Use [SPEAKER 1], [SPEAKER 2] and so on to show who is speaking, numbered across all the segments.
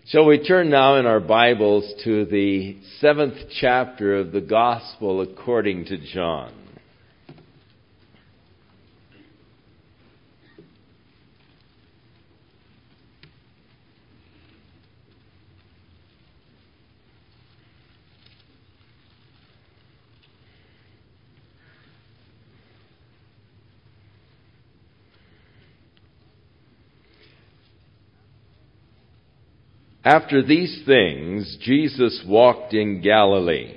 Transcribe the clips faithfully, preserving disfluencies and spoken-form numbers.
[SPEAKER 1] Shall we turn now in our Bibles to the seventh chapter of the Gospel according to John. After these things, Jesus walked in Galilee,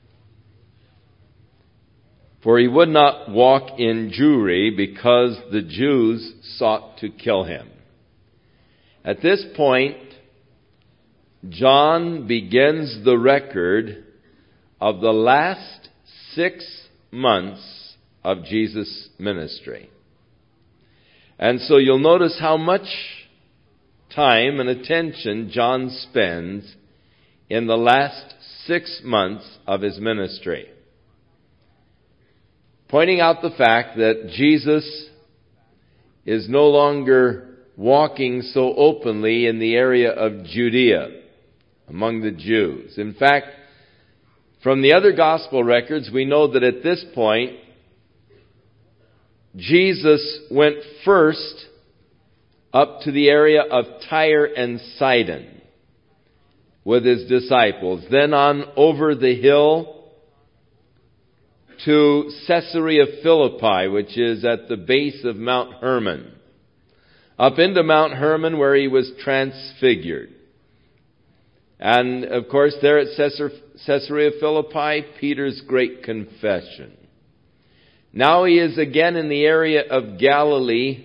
[SPEAKER 1] for he would not walk in Jewry because the Jews sought to kill him. At this point, John begins the record of the last six months of Jesus' ministry. And so you'll notice how much time and attention John spends in the last six months of his ministry, pointing out the fact that Jesus is no longer walking so openly in the area of Judea among the Jews. In fact, from the other gospel records, we know that at this point, Jesus went first up to the area of Tyre and Sidon with his disciples, then on over the hill to Caesarea Philippi, which is at the base of Mount Hermon, up into Mount Hermon where he was transfigured. And of course there at Caesarea Philippi, Peter's great confession. Now he is again in the area of Galilee,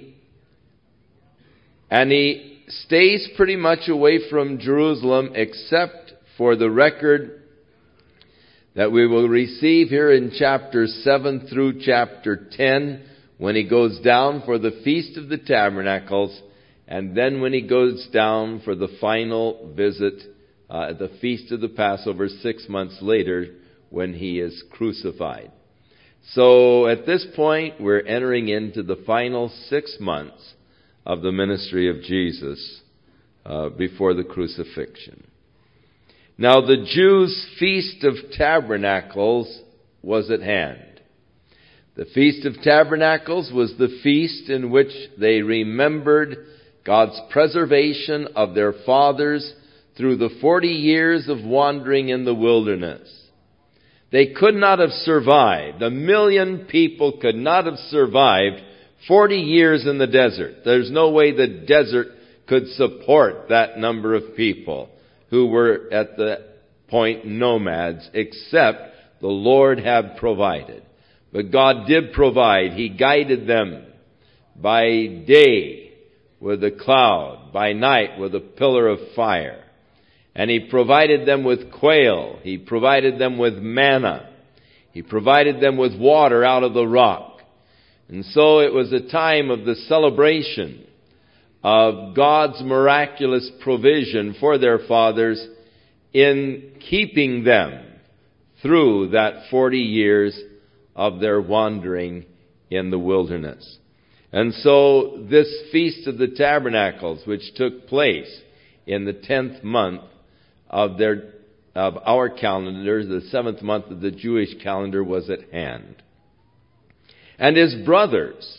[SPEAKER 1] and he stays pretty much away from Jerusalem except for the record that we will receive here in chapter seven through chapter ten, when he goes down for the Feast of the Tabernacles, and then when he goes down for the final visit uh, at the Feast of the Passover six months later when he is crucified. So at this point we're entering into the final six months of the ministry of Jesus uh, before the crucifixion. Now the Jews' Feast of Tabernacles was at hand. The Feast of Tabernacles was the feast in which they remembered God's preservation of their fathers through the forty years of wandering in the wilderness. They could not have survived. A million people could not have survived forty years in the desert. There's no way the desert could support that number of people who were at the point nomads, except the Lord had provided. But God did provide. He guided them by day with a cloud, by night with a pillar of fire. And He provided them with quail. He provided them with manna. He provided them with water out of the rock. And so it was a time of the celebration of God's miraculous provision for their fathers in keeping them through that forty years of their wandering in the wilderness. And so this Feast of the Tabernacles, which took place in the tenth month of their of our calendar, the seventh month of the Jewish calendar, was at hand. And his brothers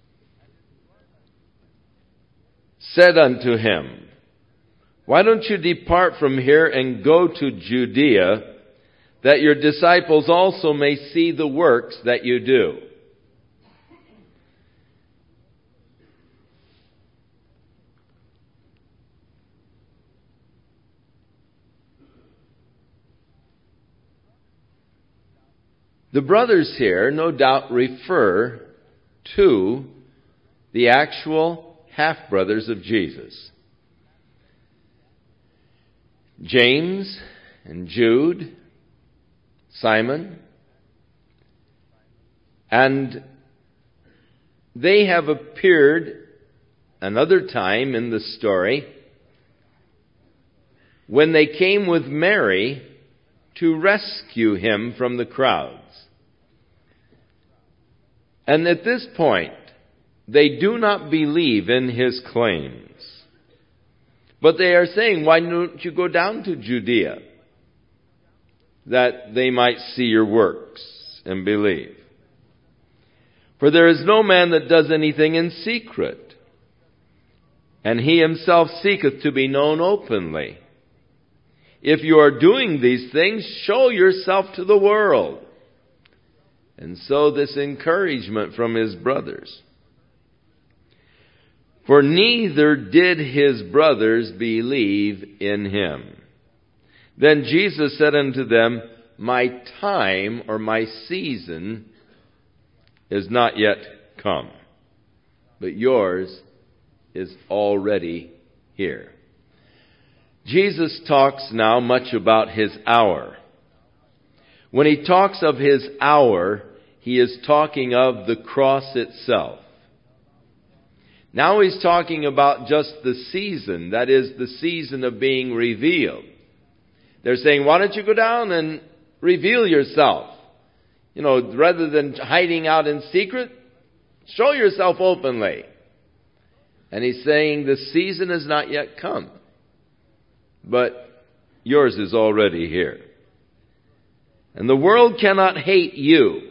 [SPEAKER 1] said unto him, "Why don't you depart from here and go to Judea, that your disciples also may see the works that you do?" The brothers here no doubt refer to the actual half-brothers of Jesus, James and Jude, Simon, and they have appeared another time in the story when they came with Mary to rescue him from the crowds. And at this point, they do not believe in his claims. But they are saying, why don't you go down to Judea, that they might see your works and believe? For there is no man that does anything in secret, and he himself seeketh to be known openly. If you are doing these things, show yourself to the world. And so this encouragement from his brothers. For neither did his brothers believe in him. Then Jesus said unto them, my time or my season is not yet come, but yours is already here. Jesus talks now much about his hour. When he talks of his hour, he is talking of the cross itself. Now he's talking about just the season, that is the season of being revealed. They're saying, why don't you go down and reveal yourself? You know, rather than hiding out in secret, show yourself openly. And he's saying the season has not yet come, but yours is already here. And the world cannot hate you,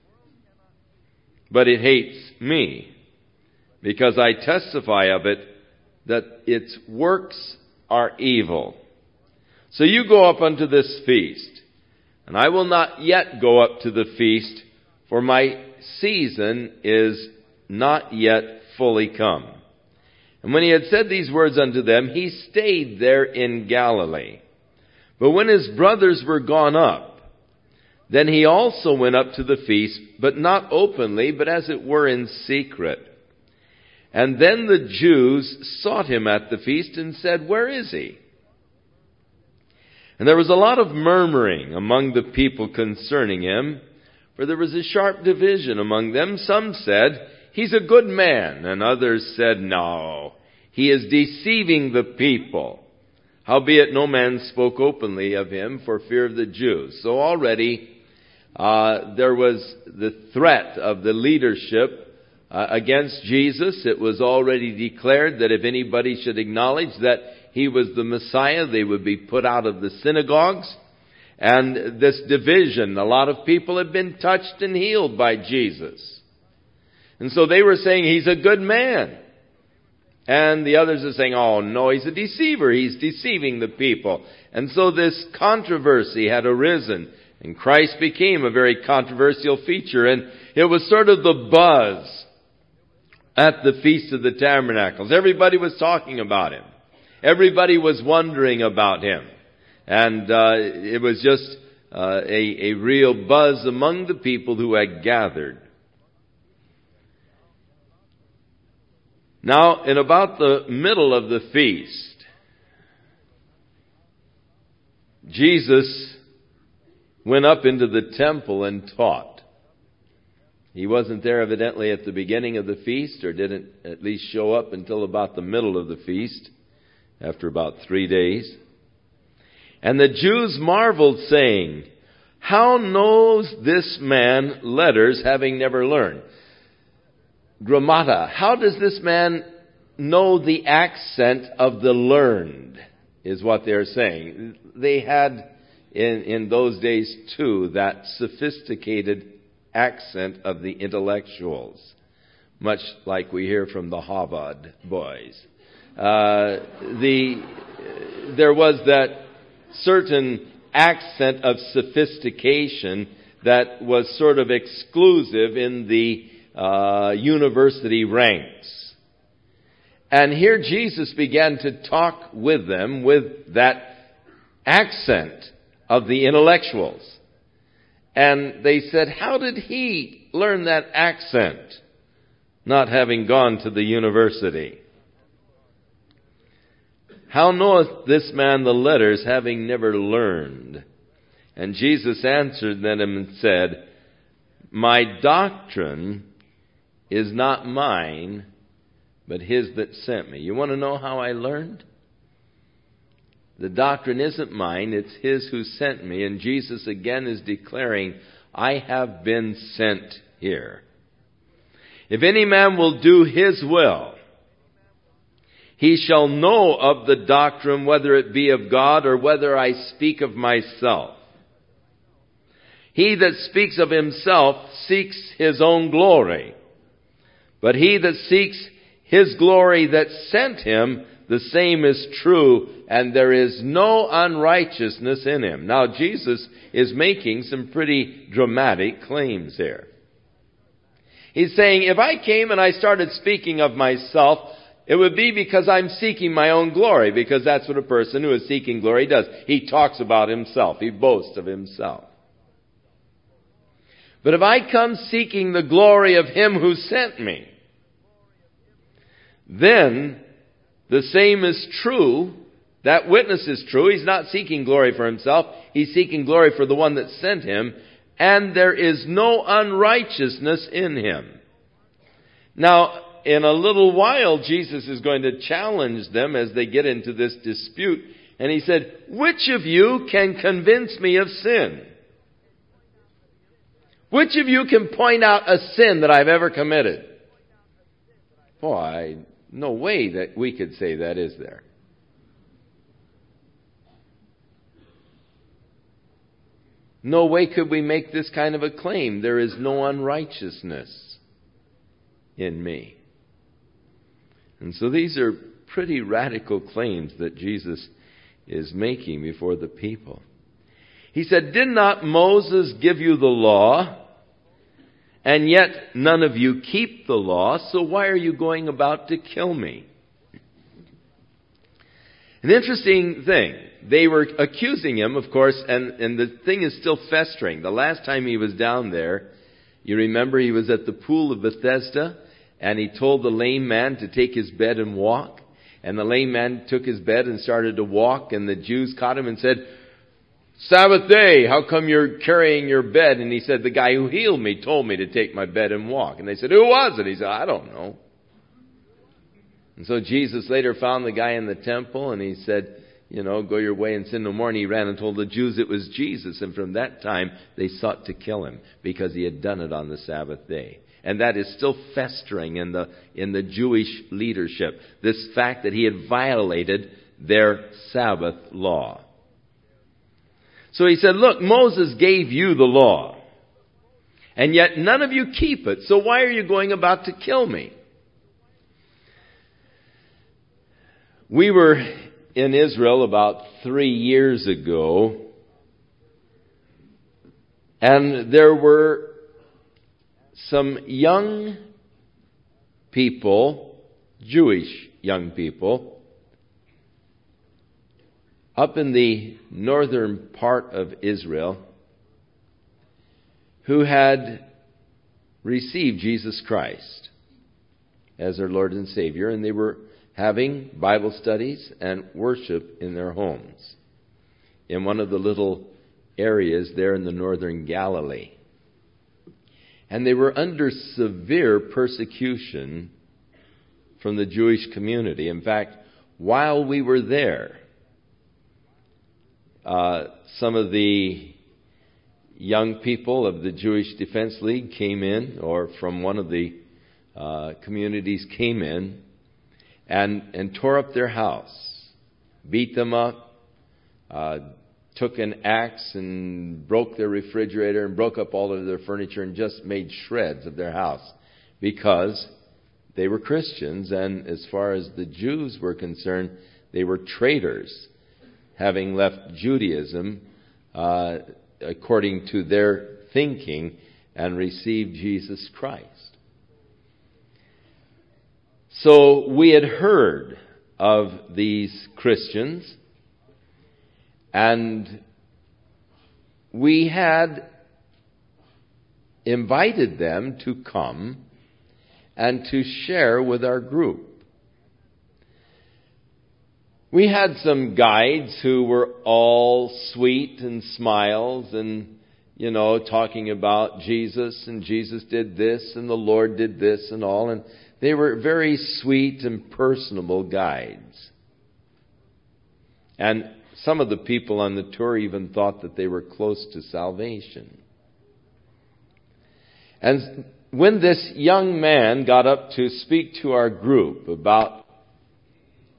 [SPEAKER 1] but it hates me, because I testify of it that its works are evil. So you go up unto this feast, and I will not yet go up to the feast, for my season is not yet fully come. And when he had said these words unto them, he stayed there in Galilee. But when his brothers were gone up, then he also went up to the feast, but not openly, but as it were in secret. And then the Jews sought him at the feast and said, where is he? And there was a lot of murmuring among the people concerning him, for there was a sharp division among them. Some said, he's a good man, and others said, no, he is deceiving the people. Howbeit no man spoke openly of him for fear of the Jews. So already uh, there was the threat of the leadership uh, against Jesus. It was already declared that if anybody should acknowledge that he was the Messiah, they would be put out of the synagogues. And this division, a lot of people had been touched and healed by Jesus. And so they were saying, he's a good man. And the others are saying, oh no, he's a deceiver. He's deceiving the people. And so this controversy had arisen. And Christ became a very controversial feature. And it was sort of the buzz at the Feast of the Tabernacles. Everybody was talking about him. Everybody was wondering about him. And uh, it was just uh, a, a real buzz among the people who had gathered. Now, in about the middle of the feast, Jesus went up into the temple and taught. He wasn't there evidently at the beginning of the feast, or didn't at least show up until about the middle of the feast, after about three days. And the Jews marveled, saying, how knows this man letters, having never learned? Grammata. How does this man know the accent of the learned, is what they're saying. They had, in, in those days too, that sophisticated accent of the intellectuals, much like we hear from the Harvard boys. Uh, the, there was that certain accent of sophistication that was sort of exclusive in the uh, university ranks. And here Jesus began to talk with them with that accent of the intellectuals. And they said, how did he learn that accent, not having gone to the university? How knoweth this man the letters, having never learned? And Jesus answered them and said, my doctrine is not mine, but his that sent me. You want to know how I learned? The doctrine isn't mine, it's his who sent me. And Jesus again is declaring, I have been sent here. If any man will do his will, He shall know of the doctrine, whether it be of God or whether I speak of myself. He that speaks of himself seeks his own glory. But he that seeks his glory that sent him, the same is true, and there is no unrighteousness in him. Now, Jesus is making some pretty dramatic claims here. He's saying, if I came and I started speaking of myself, it would be because I'm seeking my own glory, because that's what a person who is seeking glory does. He talks about himself. He boasts of himself. But if I come seeking the glory of him who sent me, then the same is true. That witness is true. He's not seeking glory for himself. He's seeking glory for the one that sent him. And there is no unrighteousness in him. Now, in a little while, Jesus is going to challenge them as they get into this dispute. And he said, which of you can convince me of sin? Which of you can point out a sin that I've ever committed? Boy, no way that we could say that, is there? No way could we make this kind of a claim. There is no unrighteousness in me. And so these are pretty radical claims that Jesus is making before the people. He said, did not Moses give you the law? And yet none of you keep the law, so why are you going about to kill me? An interesting thing. They were accusing him, of course, and, and the thing is still festering. The last time he was down there, you remember he was at the pool of Bethesda, and he told the lame man to take his bed and walk. And the lame man took his bed and started to walk, and the Jews caught him and said, Sabbath day, how come you're carrying your bed? And he said, the guy who healed me told me to take my bed and walk. And they said, who was it? He said, I don't know. And so Jesus later found the guy in the temple, and he said, you know, go your way and sin no more. And he ran and told the Jews it was Jesus. And from that time, they sought to kill him because he had done it on the Sabbath day. And that is still festering in the, in the Jewish leadership. This fact that he had violated their Sabbath law. So he said, look, Moses gave you the law, and yet none of you keep it. So why are you going about to kill me? We were in Israel about three years ago, and there were some young people, Jewish young people, up in the northern part of Israel, who had received Jesus Christ as their Lord and Savior, and they were having Bible studies and worship in their homes in one of the little areas there in the northern Galilee. And they were under severe persecution from the Jewish community. In fact, while we were there, Uh, some of the young people of the Jewish Defense League came in, or from one of the uh, communities came in, and, and tore up their house, beat them up, uh, took an axe and broke their refrigerator and broke up all of their furniture and just made shreds of their house because they were Christians, and as far as the Jews were concerned, they were traitors, having left Judaism uh, according to their thinking and received Jesus Christ. So we had heard of these Christians, and we had invited them to come and to share with our group. We had some guides who were all sweet and smiles and, you know, talking about Jesus, and Jesus did this and the Lord did this and all. And they were very sweet and personable guides. And some of the people on the tour even thought that they were close to salvation. And when this young man got up to speak to our group about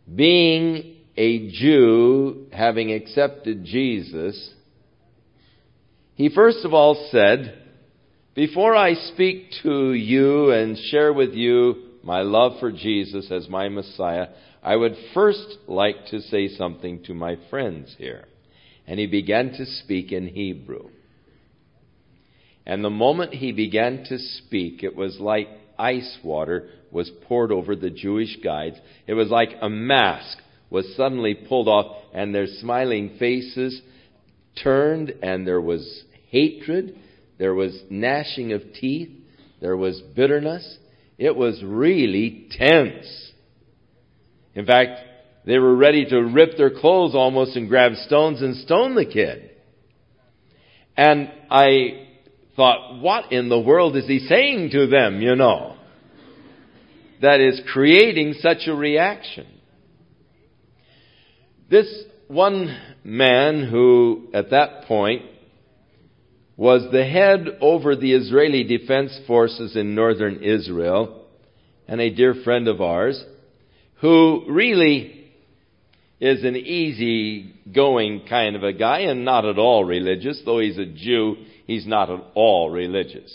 [SPEAKER 1] being a Jew, having accepted Jesus, he first of all said, before I speak to you and share with you my love for Jesus as my Messiah, I would first like to say something to my friends here. And he began to speak in Hebrew. And the moment he began to speak, it was like ice water was poured over the Jewish guides. It was like a mask was suddenly pulled off, and their smiling faces turned, and there was hatred, there was gnashing of teeth, there was bitterness. It was really tense. In fact, they were ready to rip their clothes almost and grab stones and stone the kid. And I thought, what in the world is he saying to them, you know, that is creating such a reaction? This one man who, at that point, was the head over the Israeli Defense Forces in northern Israel, and a dear friend of ours, who really is an easy-going kind of a guy and not at all religious. Though he's a Jew, he's not at all religious.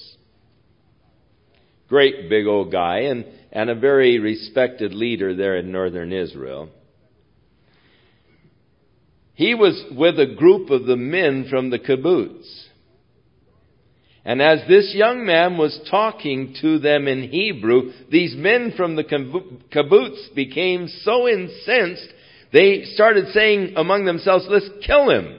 [SPEAKER 1] Great big old guy, and, and a very respected leader there in northern Israel. He was with a group of the men from the kibbutz. And as this young man was talking to them in Hebrew, these men from the kibbutz became so incensed, they started saying among themselves, let's kill him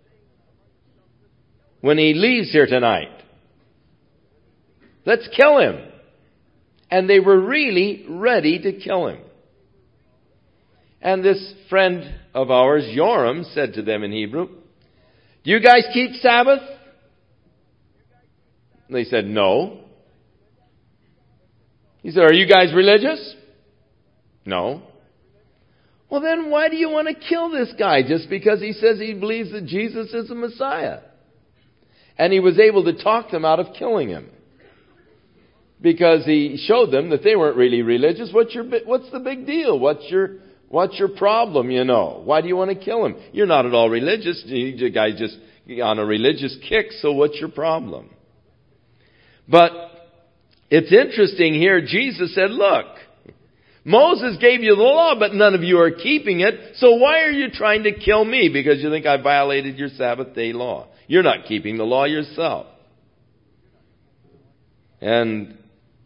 [SPEAKER 1] when he leaves here tonight. Let's kill him. And they were really ready to kill him. And this friend of ours, Joram, said to them in Hebrew, do you guys keep Sabbath? And they said, no. He said, are you guys religious? No. Well, then why do you want to kill this guy just because he says he believes that Jesus is the Messiah? And he was able to talk them out of killing him, because he showed them that they weren't really religious. What's your what's the big deal? What's your what's your problem? You know, why do you want to kill him? You're not at all religious. You guys just on a religious kick. So what's your problem? But it's interesting here. Jesus said, look, Moses gave you the law, but none of you are keeping it. So why are you trying to kill me? Because you think I violated your Sabbath day law. You're not keeping the law yourself. And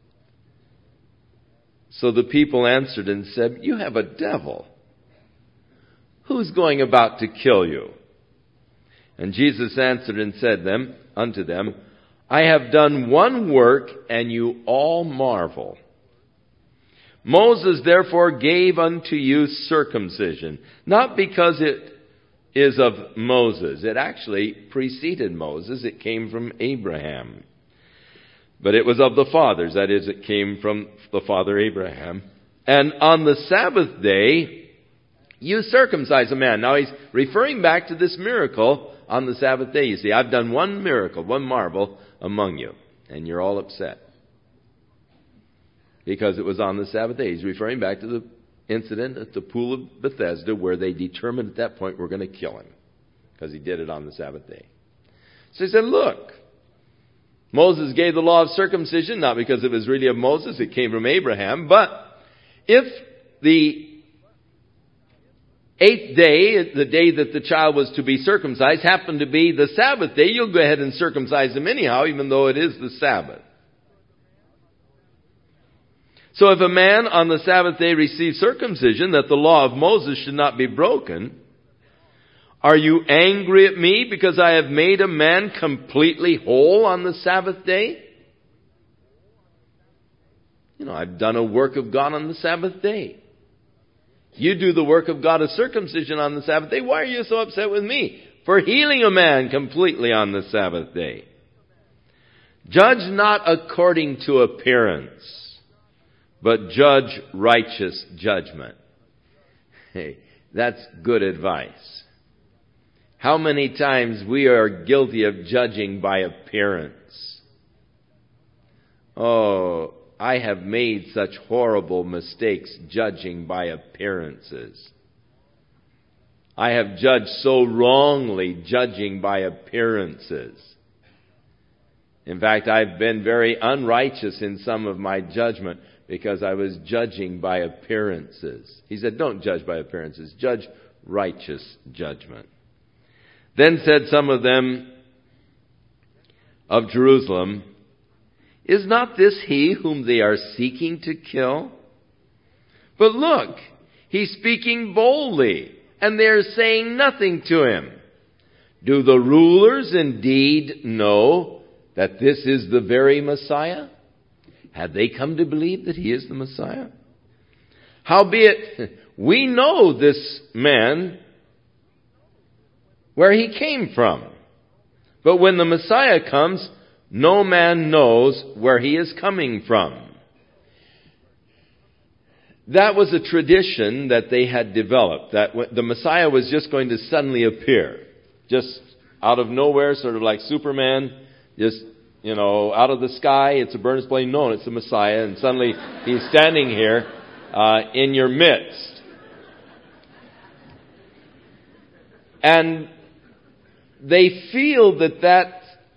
[SPEAKER 1] so the people answered and said, you have a devil. Who's going about to kill you? And Jesus answered and said them unto them, I have done one work, and you all marvel. Moses therefore gave unto you circumcision, not because it is of Moses. It actually preceded Moses. It came from Abraham. But it was of the fathers. That is, it came from the father Abraham. And on the Sabbath day, you circumcise a man. Now he's referring back to this miracle on the Sabbath day. You see, I've done one miracle, one marvel among you. And you're all upset, because it was on the Sabbath day. He's referring back to the incident at the pool of Bethesda, where they determined at that point we're going to kill him, because he did it on the Sabbath day. So he said, look, Moses gave the law of circumcision, not because it was really of Moses, it came from Abraham. But if the eighth day, the day that the child was to be circumcised, happened to be the Sabbath day, you'll go ahead and circumcise him anyhow, even though it is the Sabbath. So if a man on the Sabbath day receives circumcision, that the law of Moses should not be broken, are you angry at me because I have made a man completely whole on the Sabbath day? You know, I've done a work of God on the Sabbath day. You do the work of God of circumcision on the Sabbath day. Why are you so upset with me for healing a man completely on the Sabbath day? Judge not according to appearance, but judge righteous judgment. Hey, that's good advice. How many times we are guilty of judging by appearance. Oh, I have made such horrible mistakes judging by appearances. I have judged so wrongly judging by appearances. In fact, I've been very unrighteous in some of my judgment because I was judging by appearances. He said, don't judge by appearances. Judge righteous judgment. Then said some of them of Jerusalem, is not this he whom they are seeking to kill? But look, he's speaking boldly, and they're saying nothing to him. Do the rulers indeed know that this is the very Messiah? Have they come to believe that he is the Messiah? Howbeit, we know this man where he came from. But when the Messiah comes, no man knows where he is coming from. That was a tradition that they had developed, that the Messiah was just going to suddenly appear. Just out of nowhere, sort of like Superman, just, you know, out of the sky, it's a bird plane, no, it's the Messiah, and suddenly he's standing here uh, in your midst. And they feel that that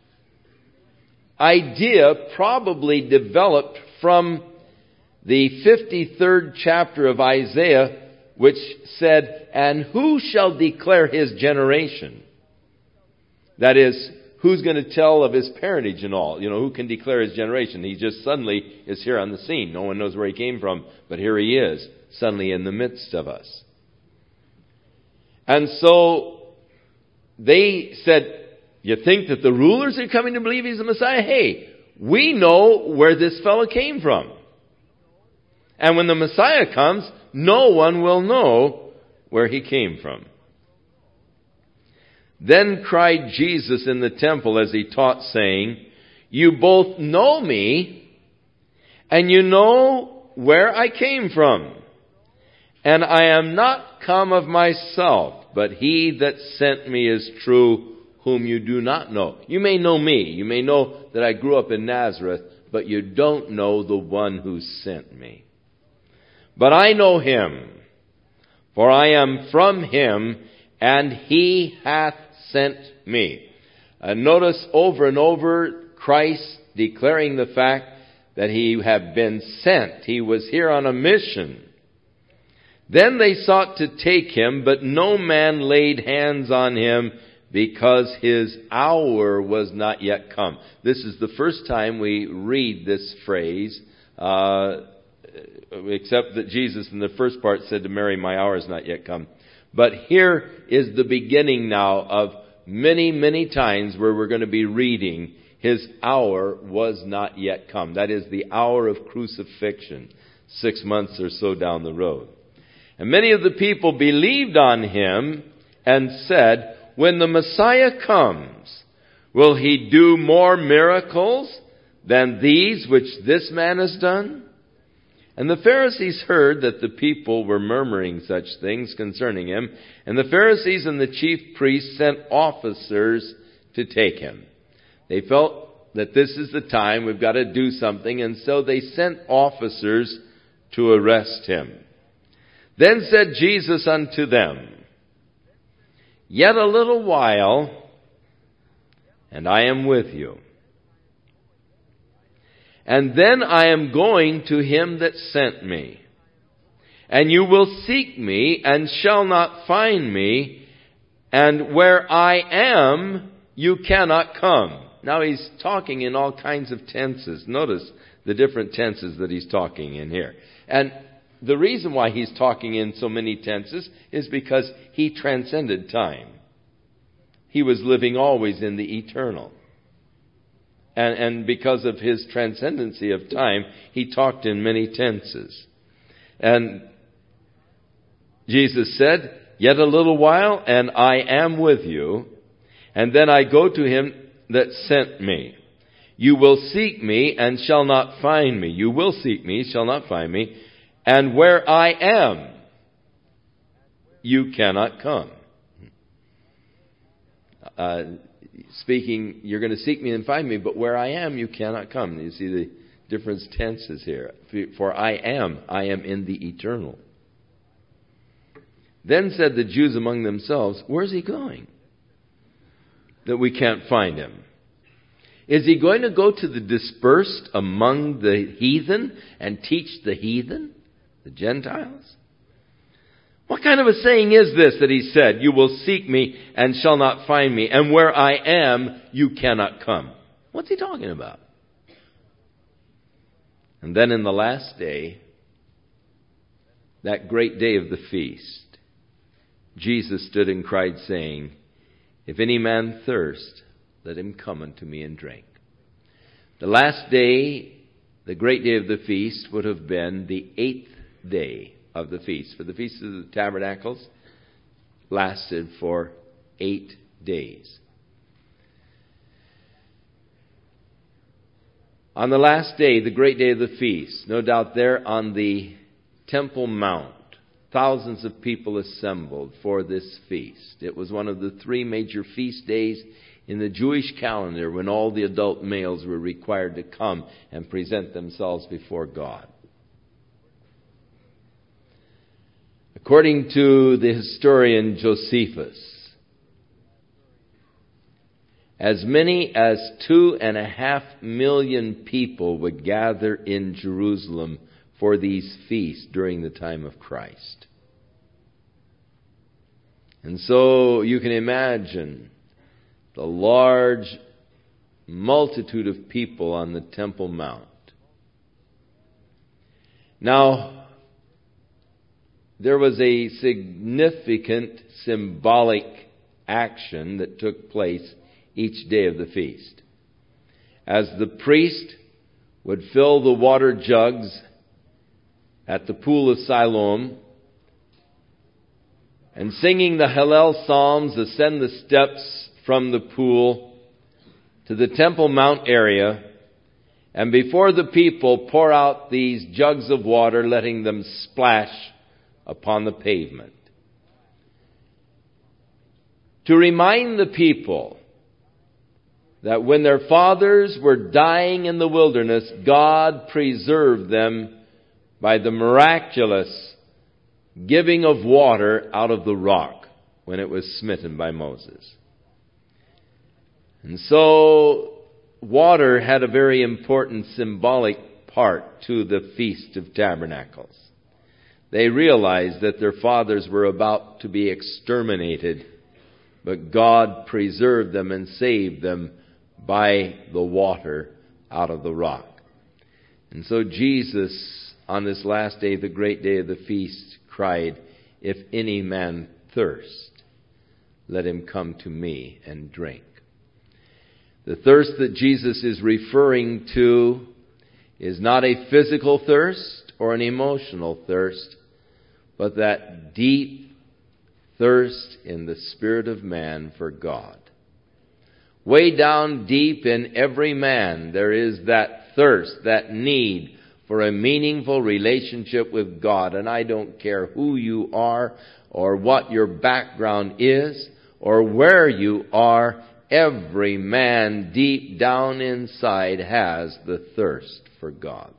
[SPEAKER 1] idea probably developed from the fifty-third chapter of Isaiah, which said, and who shall declare his generation? That is, who's going to tell of his parentage and all? You know, who can declare his generation? He just suddenly is here on the scene. No one knows where he came from, but here he is, suddenly in the midst of us. And so they said, you think that the rulers are coming to believe he's the Messiah? Hey, we know where this fellow came from. And when the Messiah comes, no one will know where he came from. Then cried Jesus in the temple as he taught, saying, you both know me, and you know where I came from. And I am not come of myself, but he that sent me is true, whom you do not know. You may know me. You may know that I grew up in Nazareth, but you don't know the one who sent me. But I know him, for I am from him, and he hath sent me. Uh, notice over and over Christ declaring the fact that he had been sent. He was here on a mission. Then they sought to take him, but no man laid hands on him, because his hour was not yet come. This is the first time we read this phrase, uh, except that Jesus in the first part said to Mary, my hour is not yet come. But here is the beginning now of many, many times where we're going to be reading, his hour was not yet come. That is the hour of crucifixion, six months or so down the road. And many of the people believed on him and said, when the Messiah comes, will he do more miracles than these which this man has done? And the Pharisees heard that the people were murmuring such things concerning him. And the Pharisees and the chief priests sent officers to take him. They felt that this is the time, we've got to do something. And so they sent officers to arrest him. Then said Jesus unto them, yet a little while, and I am with you. And then I am going to him that sent me. And you will seek me, and shall not find me. And where I am, you cannot come. Now he's talking in all kinds of tenses. Notice the different tenses that he's talking in here. And the reason why he's talking in so many tenses is because he transcended time. He was living always in the eternal. And, and because of his transcendency of time, he talked in many tenses. And Jesus said, yet a little while, and I am with you. And then I go to him that sent me. You will seek me and shall not find me. You will seek me, shall not find me. And where I am, you cannot come. Uh, speaking, you're going to seek me and find me, but where I am, you cannot come. You see the different tenses here. For I am, I am in the eternal. Then said the Jews among themselves, where's he going? That we can't find him. Is he going to go to the dispersed among the heathen and teach the heathen, the Gentiles? What kind of a saying is this that he said, you will seek me and shall not find me, and where I am, you cannot come? What's he talking about? And then in the last day, that great day of the feast, Jesus stood and cried, saying, if any man thirst, let him come unto me and drink. The last day, the great day of the feast, would have been the eighth day of the feast. For the Feast of the Tabernacles lasted for eight days. On the last day, the great day of the feast, no doubt there on the Temple Mount, thousands of people assembled for this feast. It was one of the three major feast days in the Jewish calendar when all the adult males were required to come and present themselves before God. According to the historian Josephus, as many as two and a half million people would gather in Jerusalem for these feasts during the time of Christ. And so you can imagine the large multitude of people on the Temple Mount. Now, there was a significant symbolic action that took place each day of the feast. As the priest would fill the water jugs at the pool of Siloam, and singing the Hallel Psalms, ascend the steps from the pool to the Temple Mount area, and before the people pour out these jugs of water, letting them splash upon the pavement. To remind the people that when their fathers were dying in the wilderness, God preserved them by the miraculous giving of water out of the rock when it was smitten by Moses. And so water had a very important symbolic part to the Feast of Tabernacles. They realized that their fathers were about to be exterminated, but God preserved them and saved them by the water out of the rock. And so Jesus, on this last day, the great day of the feast, cried, if any man thirst, let him come to me and drink. The thirst that Jesus is referring to is not a physical thirst or an emotional thirst, but that deep thirst in the spirit of man for God. Way down deep in every man, there is that thirst, that need for a meaningful relationship with God. And I don't care who you are or what your background is or where you are, every man deep down inside has the thirst for God.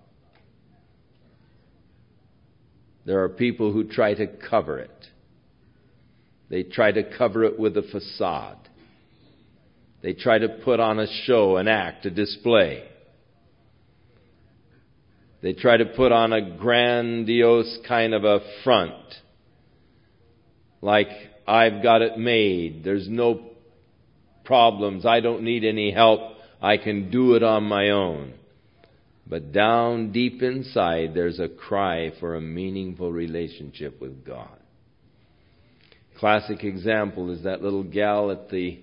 [SPEAKER 1] There are people who try to cover it. They try to cover it with a facade. They try to put on a show, an act, a display. They try to put on a grandiose kind of a front. Like, I've got it made. There's no problems. I don't need any help. I can do it on my own. But down deep inside, there's a cry for a meaningful relationship with God. Classic example is that little gal at the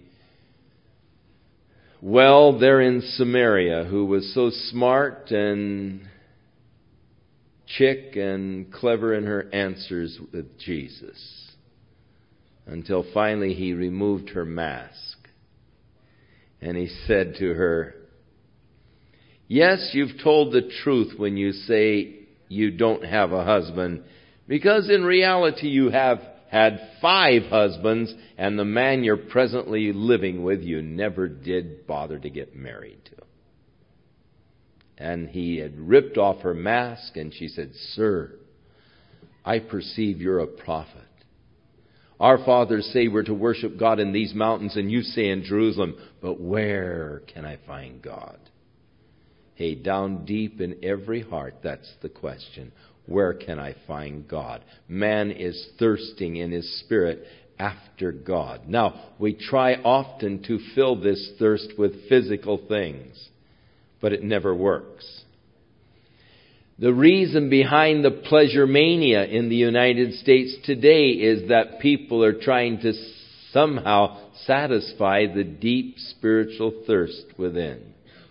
[SPEAKER 1] well there in Samaria who was so smart and chick and clever in her answers with Jesus, until finally he removed her mask and he said to her, yes, you've told the truth when you say you don't have a husband, because in reality you have had five husbands, and the man you're presently living with you never did bother to get married to. And he had ripped off her mask, and she said, "Sir, I perceive you're a prophet. Our fathers say we're to worship God in these mountains, and you say in Jerusalem, but where can I find God?" Hey, down deep in every heart, that's the question. Where can I find God? Man is thirsting in his spirit after God. Now, we try often to fill this thirst with physical things, but it never works. The reason behind the pleasure mania in the United States today is that people are trying to somehow satisfy the deep spiritual thirst within.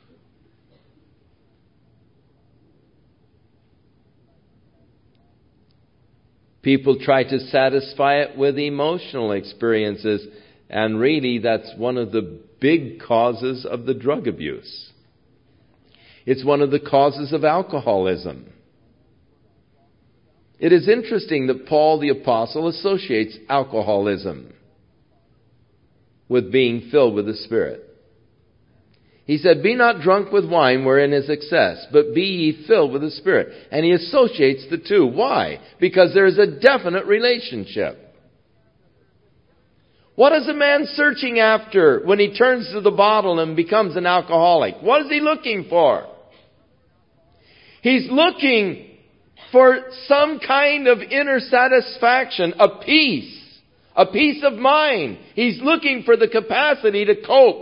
[SPEAKER 1] People try to satisfy it with emotional experiences, and really that's one of the big causes of the drug abuse. It's one of the causes of alcoholism. It is interesting that Paul the Apostle associates alcoholism with being filled with the Spirit. He said, "Be not drunk with wine wherein is excess, but be ye filled with the Spirit." And he associates the two. Why? Because there is a definite relationship. What is a man searching after when he turns to the bottle and becomes an alcoholic? What is he looking for? He's looking for some kind of inner satisfaction, a peace, a peace of mind. He's looking for the capacity to cope.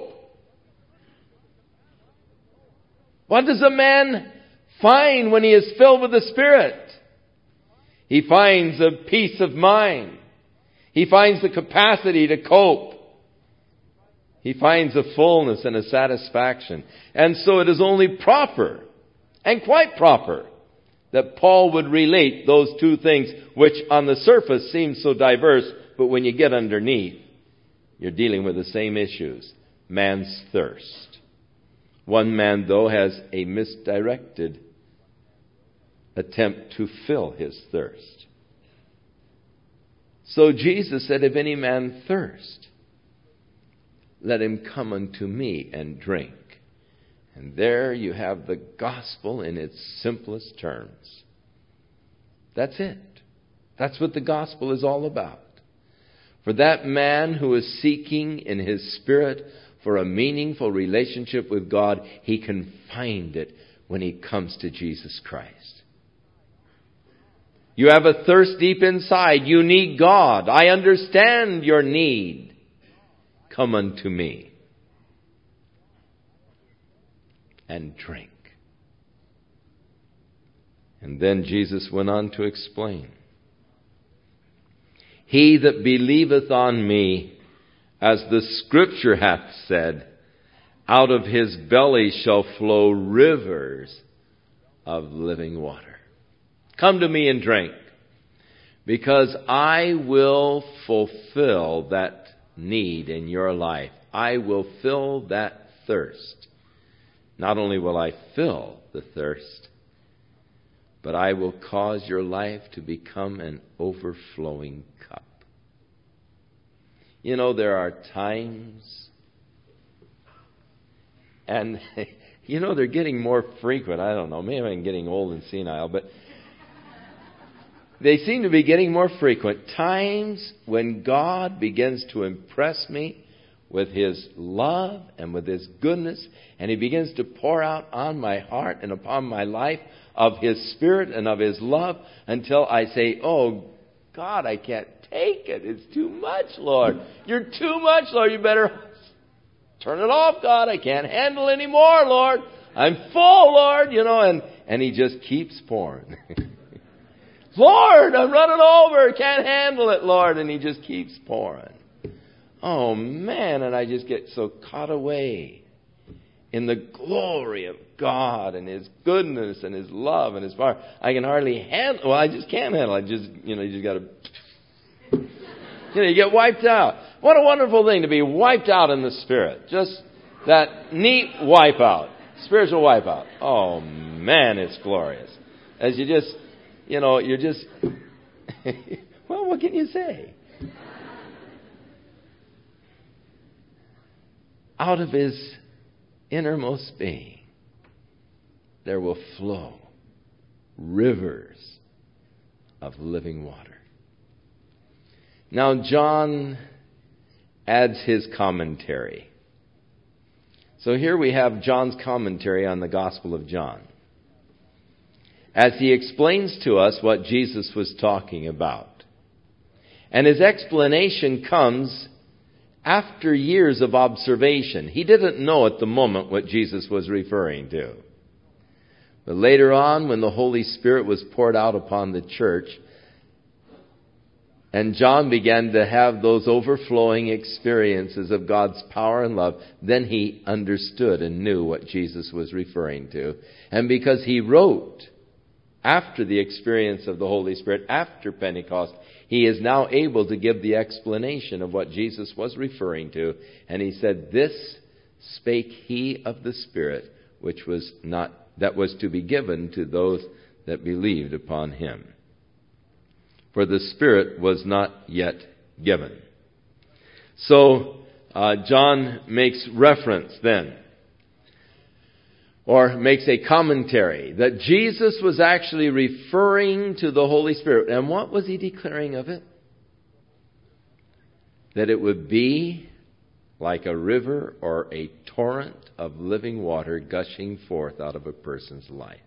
[SPEAKER 1] What does a man find when he is filled with the Spirit? He finds a peace of mind. He finds the capacity to cope. He finds a fullness and a satisfaction. And so it is only proper, and quite proper, that Paul would relate those two things, which on the surface seem so diverse, but when you get underneath, you're dealing with the same issues. Man's thirst. One man, though, has a misdirected attempt to fill his thirst. So Jesus said, "If any man thirst, let him come unto me and drink." And there you have the gospel in its simplest terms. That's it. That's what the gospel is all about. For that man who is seeking in his spirit for a meaningful relationship with God, he can find it when he comes to Jesus Christ. You have a thirst deep inside. You need God. I understand your need. Come unto me and drink. And then Jesus went on to explain. He that believeth on me, as the Scripture hath said, out of his belly shall flow rivers of living water. Come to me and drink, because I will fulfill that need in your life. I will fill that thirst. Not only will I fill the thirst, but I will cause your life to become an overflowing cup. You know, there are times, and you know, they're getting more frequent. I don't know, maybe I'm getting old and senile, but they seem to be getting more frequent. Times when God begins to impress me with His love and with His goodness, and He begins to pour out on my heart and upon my life of His Spirit and of His love, until I say, "Oh, God, I can't take it. It's too much, Lord. You're too much, Lord. You better turn it off, God. I can't handle any more, Lord. I'm full, Lord." You know, and, and He just keeps pouring. "Lord, I'm running over. Can't handle it, Lord." And He just keeps pouring. Oh, man, and I just get so caught away in the glory of God and His goodness and His love and His power. I can hardly handle, well, I just can't handle it. I just, you know, you just got to, you know, you get wiped out. What a wonderful thing to be wiped out in the Spirit. Just that neat wipe out, spiritual wipe out. Oh, man, it's glorious. As you just, you know, you're just, well, what can you say? Out of his innermost being, there will flow rivers of living water. Now, John adds his commentary. So here we have John's commentary on the Gospel of John, as he explains to us what Jesus was talking about. And his explanation comes after years of observation. He didn't know at the moment what Jesus was referring to. But later on, when the Holy Spirit was poured out upon the church, and John began to have those overflowing experiences of God's power and love, then he understood and knew what Jesus was referring to. And because he wrote after the experience of the Holy Spirit, after Pentecost, he is now able to give the explanation of what Jesus was referring to. And he said, "This spake he of the Spirit, which was not that was to be given to those that believed upon him. For the Spirit was not yet given." So uh, John makes reference then, or makes a commentary, that Jesus was actually referring to the Holy Spirit. And what was he declaring of it? That it would be like a river or a torrent of living water gushing forth out of a person's life.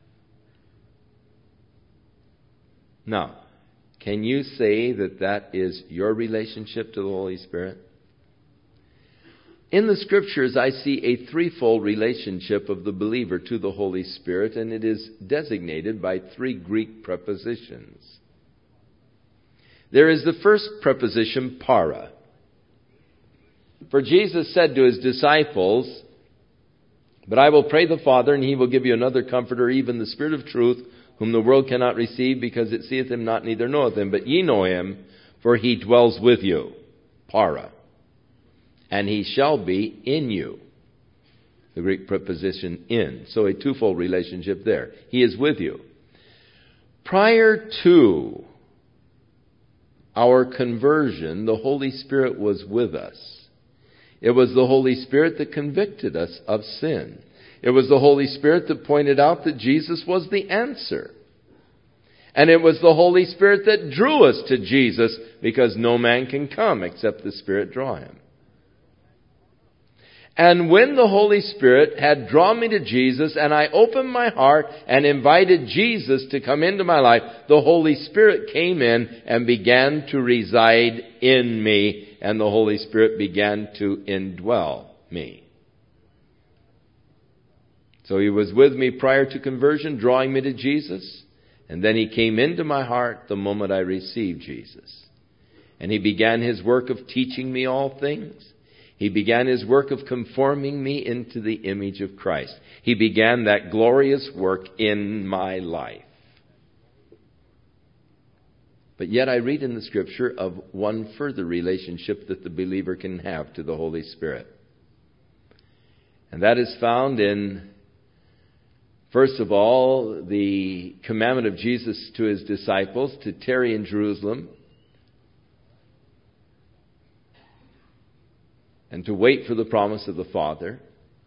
[SPEAKER 1] Now, can you say that that is your relationship to the Holy Spirit? In the Scriptures, I see a threefold relationship of the believer to the Holy Spirit, and it is designated by three Greek prepositions. There is the first preposition, para. For Jesus said to his disciples, "But I will pray the Father, and he will give you another Comforter, even the Spirit of truth, whom the world cannot receive, because it seeth him not, neither knoweth him. But ye know him, for he dwells with you." Para. "And he shall be in you." The Greek preposition in. So a twofold relationship there. He is with you. Prior to our conversion, the Holy Spirit was with us. It was the Holy Spirit that convicted us of sin. It was the Holy Spirit that pointed out that Jesus was the answer. And it was the Holy Spirit that drew us to Jesus, because no man can come except the Spirit draw him. And when the Holy Spirit had drawn me to Jesus, and I opened my heart and invited Jesus to come into my life, the Holy Spirit came in and began to reside in me, and the Holy Spirit began to indwell me. So he was with me prior to conversion, drawing me to Jesus, and then he came into my heart the moment I received Jesus. And he began his work of teaching me all things. He began his work of conforming me into the image of Christ. He began that glorious work in my life. But yet I read in the Scripture of one further relationship that the believer can have to the Holy Spirit. And that is found in, first of all, the commandment of Jesus to his disciples to tarry in Jerusalem and to wait for the promise of the Father.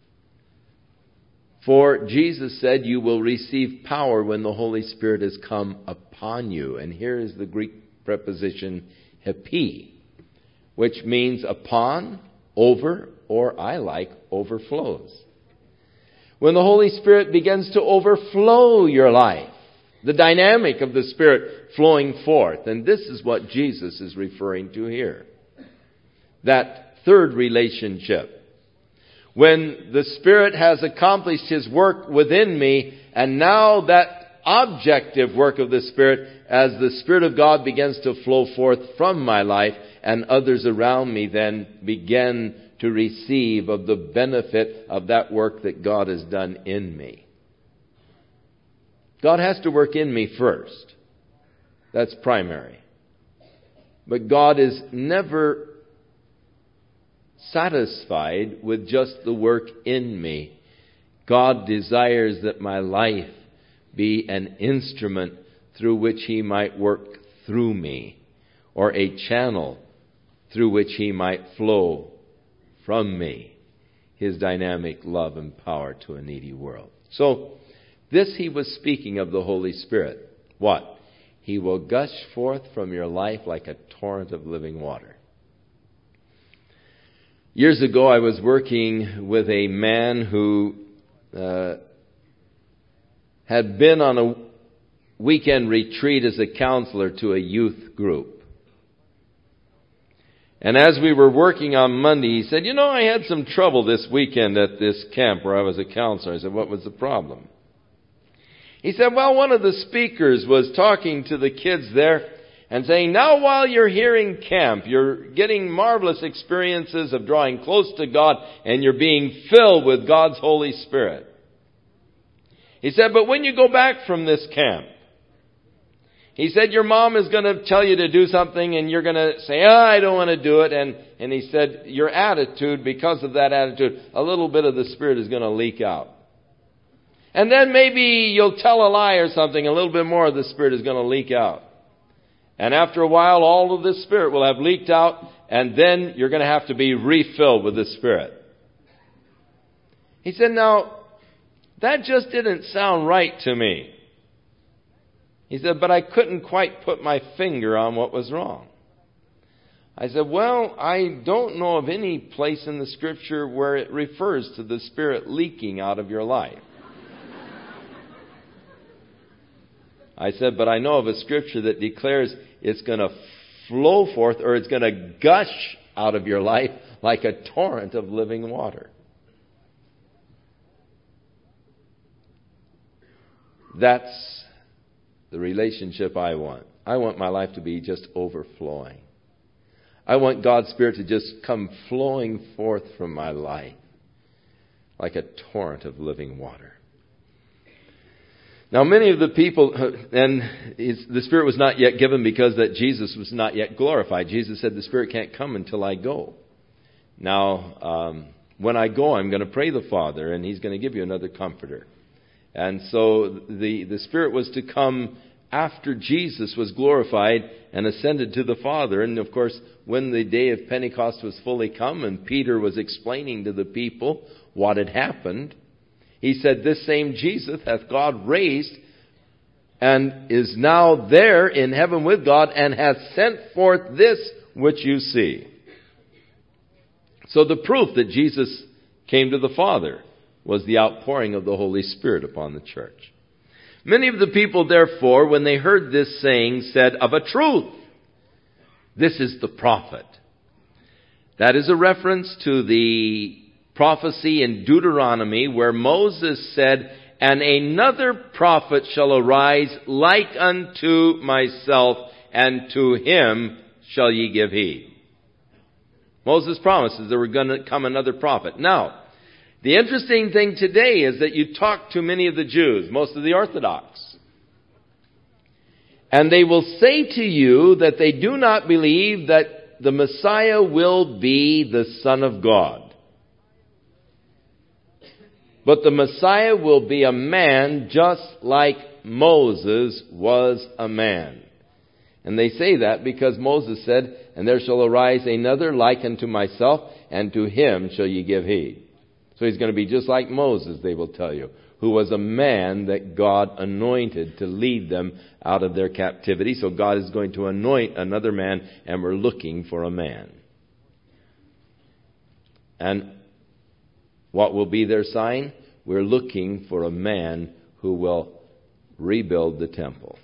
[SPEAKER 1] For Jesus said, "You will receive power when the Holy Spirit has come upon you." And here is the Greek preposition "hepi," which means upon, over, or I like, overflows. When the Holy Spirit begins to overflow your life, the dynamic of the Spirit flowing forth. And this is what Jesus is referring to here. That third relationship. When the Spirit has accomplished his work within me, and now that objective work of the Spirit, as the Spirit of God begins to flow forth from my life, and others around me then begin to receive of the benefit of that work that God has done in me. God has to work in me first. That's primary. But God is never satisfied with just the work in me. God desires that my life be an instrument through which he might work through me, or a channel through which he might flow from me his dynamic love and power to a needy world. So This he was speaking of the Holy Spirit. What? He will gush forth from your life like a torrent of living water. Years ago, I was working with a man who uh, had been on a weekend retreat as a counselor to a youth group. And as we were working on Monday, he said, you know, I had some trouble this weekend at this camp where I was a counselor. I said, what was the problem? He said, well, one of the speakers was talking to the kids there and saying, now while you're here in camp, you're getting marvelous experiences of drawing close to God and you're being filled with God's Holy Spirit. He said, but when you go back from this camp, he said, your mom is going to tell you to do something and you're going to say, oh, I don't want to do it. And, and he said, your attitude, because of that attitude, a little bit of the Spirit is going to leak out. And then maybe you'll tell a lie or something, a little bit more of the Spirit is going to leak out. And after a while, all of the Spirit will have leaked out, and then you're going to have to be refilled with the Spirit. He said, now, that just didn't sound right to me. He said, but I couldn't quite put my finger on what was wrong. I said, well, I don't know of any place in the Scripture where it refers to the Spirit leaking out of your life. I said, but I know of a Scripture that declares it's going to flow forth, or it's going to gush out of your life like a torrent of living water. That's the relationship I want. I want my life to be just overflowing. I want God's Spirit to just come flowing forth from my life like a torrent of living water. Now, many of the people, and the Spirit was not yet given because that Jesus was not yet glorified. Jesus said, the Spirit can't come until I go. Now, um, when I go, I'm going to pray the Father, and He's going to give you another comforter. And so the, the Spirit was to come after Jesus was glorified and ascended to the Father. And of course, when the day of Pentecost was fully come and Peter was explaining to the people what had happened, he said, this same Jesus hath God raised and is now there in heaven with God and hath sent forth this which you see. So the proof that Jesus came to the Father was the outpouring of the Holy Spirit upon the church. Many of the people, therefore, when they heard this saying, said, of a truth, this is the prophet. That is a reference to the prophecy in Deuteronomy where Moses said, and another prophet shall arise like unto myself, and to him shall ye give heed. Moses promises there was going to come another prophet. Now, the interesting thing today is that you talk to many of the Jews, most of the Orthodox, and they will say to you that they do not believe that the Messiah will be the Son of God. But the Messiah will be a man just like Moses was a man. And they say that because Moses said, and there shall arise another like unto myself, and to him shall ye give heed. So he's going to be just like Moses, they will tell you, who was a man that God anointed to lead them out of their captivity. So God is going to anoint another man, and we're looking for a man. And what will be their sign? We're looking for a man who will rebuild the temple.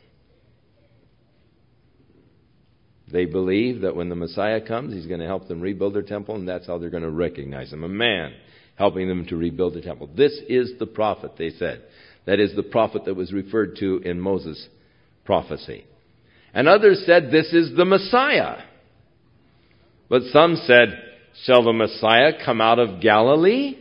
[SPEAKER 1] They believe that when the Messiah comes, He's going to help them rebuild their temple, and that's how they're going to recognize Him. A man helping them to rebuild the temple. This is the prophet, they said. That is the prophet that was referred to in Moses' prophecy. And others said, this is the Messiah. But some said, shall the Messiah come out of Galilee?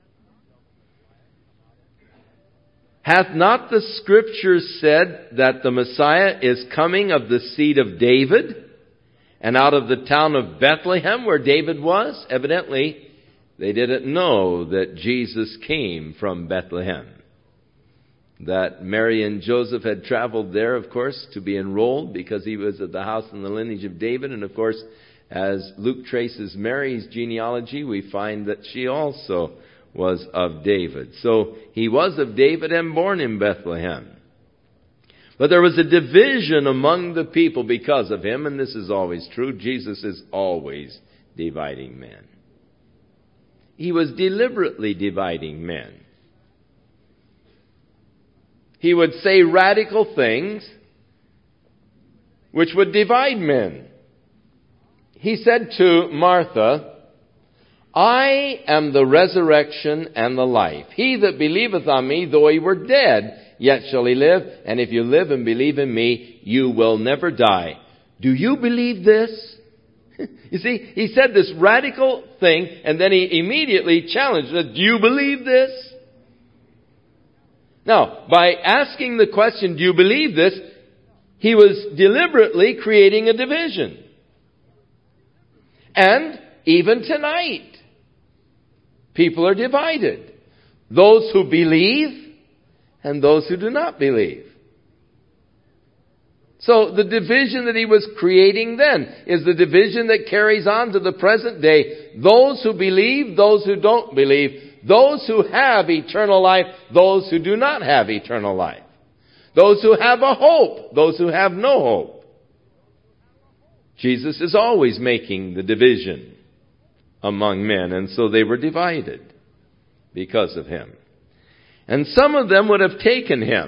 [SPEAKER 1] Hath not the Scripture said that the Messiah is coming of the seed of David, and out of the town of Bethlehem where David was? Evidently, they didn't know that Jesus came from Bethlehem. That Mary and Joseph had traveled there, of course, to be enrolled because he was of the house and the lineage of David. And of course, as Luke traces Mary's genealogy, we find that she also was of David. So he was of David and born in Bethlehem. But there was a division among the people because of him, and this is always true. Jesus is always dividing men. He was deliberately dividing men. He would say radical things which would divide men. He said to Martha, I am the resurrection and the life. He that believeth on me, though he were dead, yet shall he live. And if you live and believe in me, you will never die. Do you believe this? You see, he said this radical thing, and then he immediately challenged her, do you believe this? Now, by asking the question, do you believe this? He was deliberately creating a division. And even tonight, people are divided. Those who believe and those who do not believe. So the division that he was creating then is the division that carries on to the present day. Those who believe, those who don't believe. Those who have eternal life, those who do not have eternal life. Those who have a hope, those who have no hope. Jesus is always making the division among men, and so they were divided because of him. And some of them would have taken him.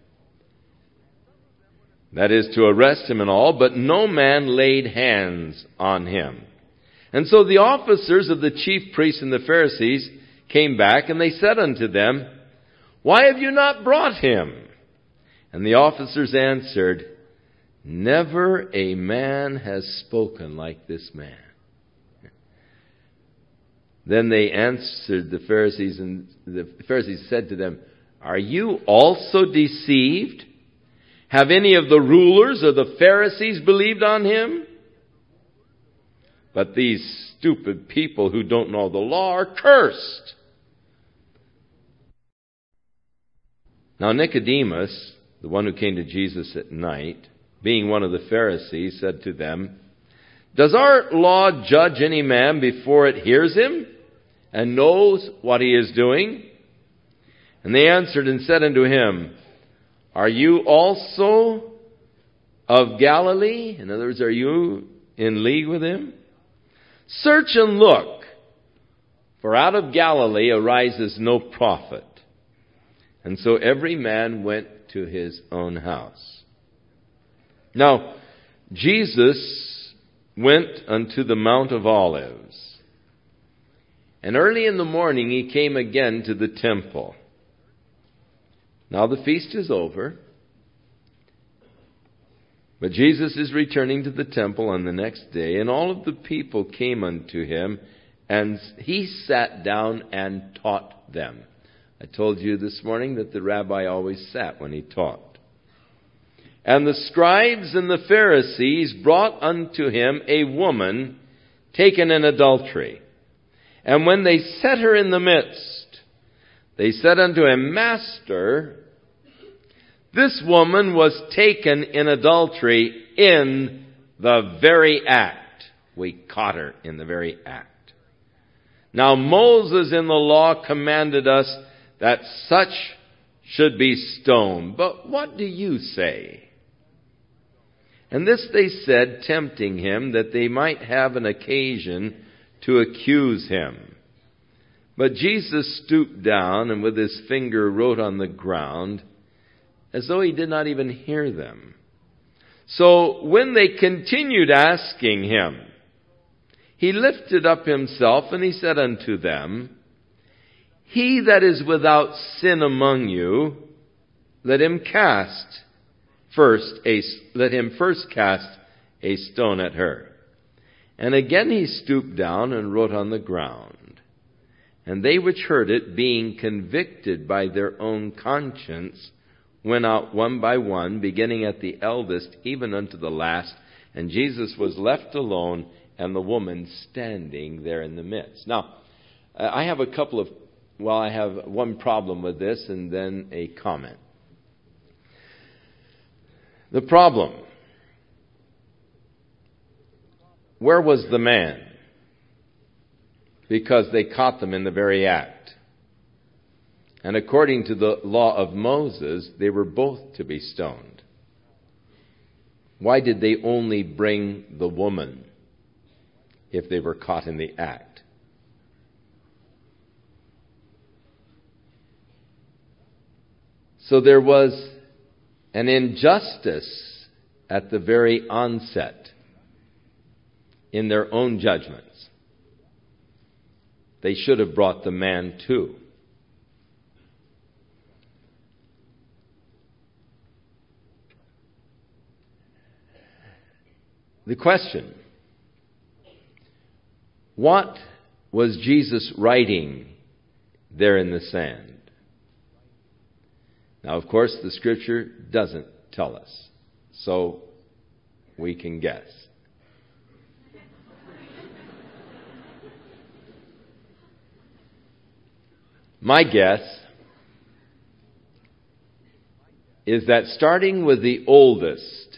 [SPEAKER 1] That is, to arrest him and all, but no man laid hands on him. And so the officers of the chief priests and the Pharisees came back, and they said unto them, why have you not brought him? And the officers answered, never a man has spoken like this man. Then they answered the Pharisees, and the Pharisees said to them, are you also deceived? Have any of the rulers or the Pharisees believed on him? But these stupid people who don't know the law are cursed. Now Nicodemus, the one who came to Jesus at night, being one of the Pharisees, said to them, does our law judge any man before it hears him and knows what he is doing? And they answered and said unto him, are you also of Galilee? In other words, are you in league with him? Search and look, for out of Galilee arises no prophet. And so every man went to his own house. Now, Jesus went unto the Mount of Olives. And early in the morning he came again to the temple. Now the feast is over, but Jesus is returning to the temple on the next day, and all of the people came unto him, and he sat down and taught them. I told you this morning that the rabbi always sat when he taught. And the scribes and the Pharisees brought unto him a woman taken in adultery. And when they set her in the midst, they said unto him, Master, this woman was taken in adultery in the very act. We caught her in the very act. Now Moses in the law commanded us that such should be stoned. But what do you say? And this they said, tempting him, that they might have an occasion to accuse him. But Jesus stooped down and with his finger wrote on the ground, as though he did not even hear them. So when they continued asking him, he lifted up himself and he said unto them, he that is without sin among you, let him cast first a, let him first cast a stone at her. And again he stooped down and wrote on the ground. And they which heard it, being convicted by their own conscience, went out one by one, beginning at the eldest, even unto the last. And Jesus was left alone, and the woman standing there in the midst. Now, I have a couple of, well, I have one problem with this, and then a comment. The problem. Where was the man? Because they caught them in the very act. And according to the law of Moses, they were both to be stoned. Why did they only bring the woman if they were caught in the act? So there was an injustice at the very onset in their own judgments. They should have brought the man too. The question, what was Jesus writing there in the sand? Now, of course, the Scripture doesn't tell us, so we can guess. My guess is that starting with the oldest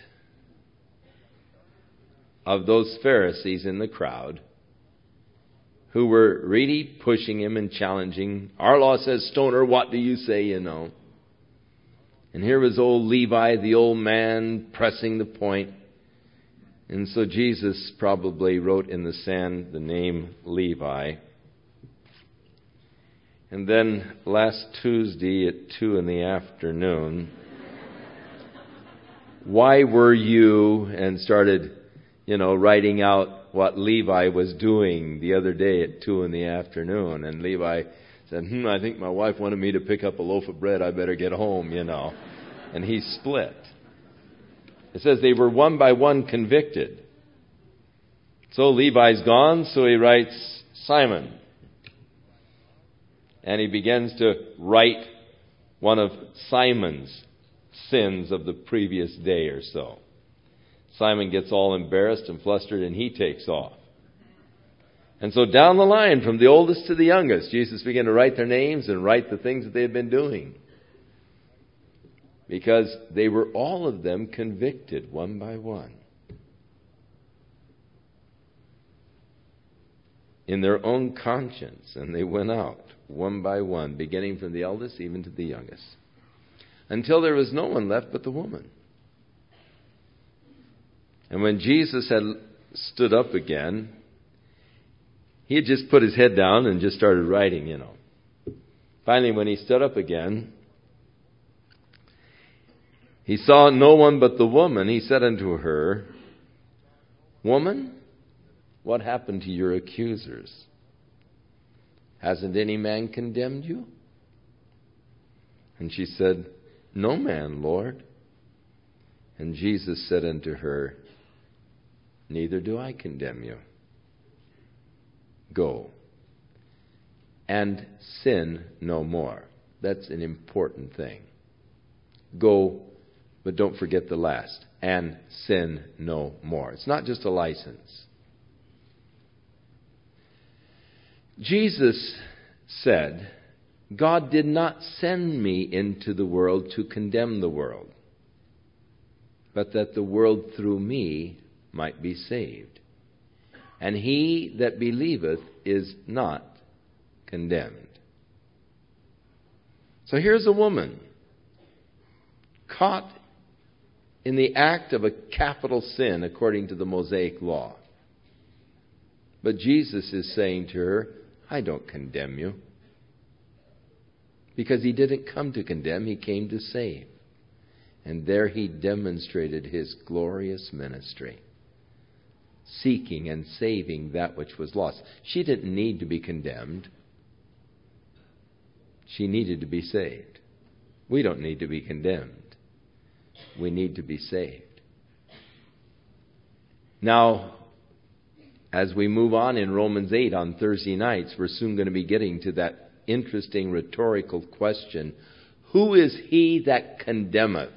[SPEAKER 1] of those Pharisees in the crowd, who were really pushing him and challenging, our law says stone her, what do you say, you know? And here was old Levi, the old man, pressing the point. And so Jesus probably wrote in the sand the name Levi. And then last Tuesday at two in the afternoon, why were you, and started, you know, writing out what Levi was doing the other day at two in the afternoon. And Levi said, hmm, I think my wife wanted me to pick up a loaf of bread. I better get home, you know. And he split. It says they were one by one convicted. So Levi's gone, so he writes Simon. And he begins to write one of Simon's sins of the previous day or so. Simon gets all embarrassed and flustered, and he takes off. And so down the line, from the oldest to the youngest, Jesus began to write their names and write the things that they had been doing. Because they were all of them convicted one by one. In their own conscience. And they went out one by one, beginning from the eldest even to the youngest. Until there was no one left but the woman. And when Jesus had stood up again, he had just put his head down and just started writing, you know. Finally, when he stood up again, he saw no one but the woman. He said unto her, Woman, what happened to your accusers? Hasn't any man condemned you? And she said, No man, Lord. And Jesus said unto her, Neither do I condemn you. Go and sin no more. That's an important thing. Go, but don't forget the last. And sin no more. It's not just a license. Jesus said, God did not send me into the world to condemn the world, but that the world through me might be saved. And he that believeth is not condemned. So here's a woman caught in the act of a capital sin according to the Mosaic law. But Jesus is saying to her, I don't condemn you. Because he didn't come to condemn, he came to save. And there he demonstrated his glorious ministry, seeking and saving that which was lost. She didn't need to be condemned. She needed to be saved. We don't need to be condemned. We need to be saved. Now, as we move on in Romans eight on Thursday nights, we're soon going to be getting to that interesting rhetorical question, who is he that condemneth?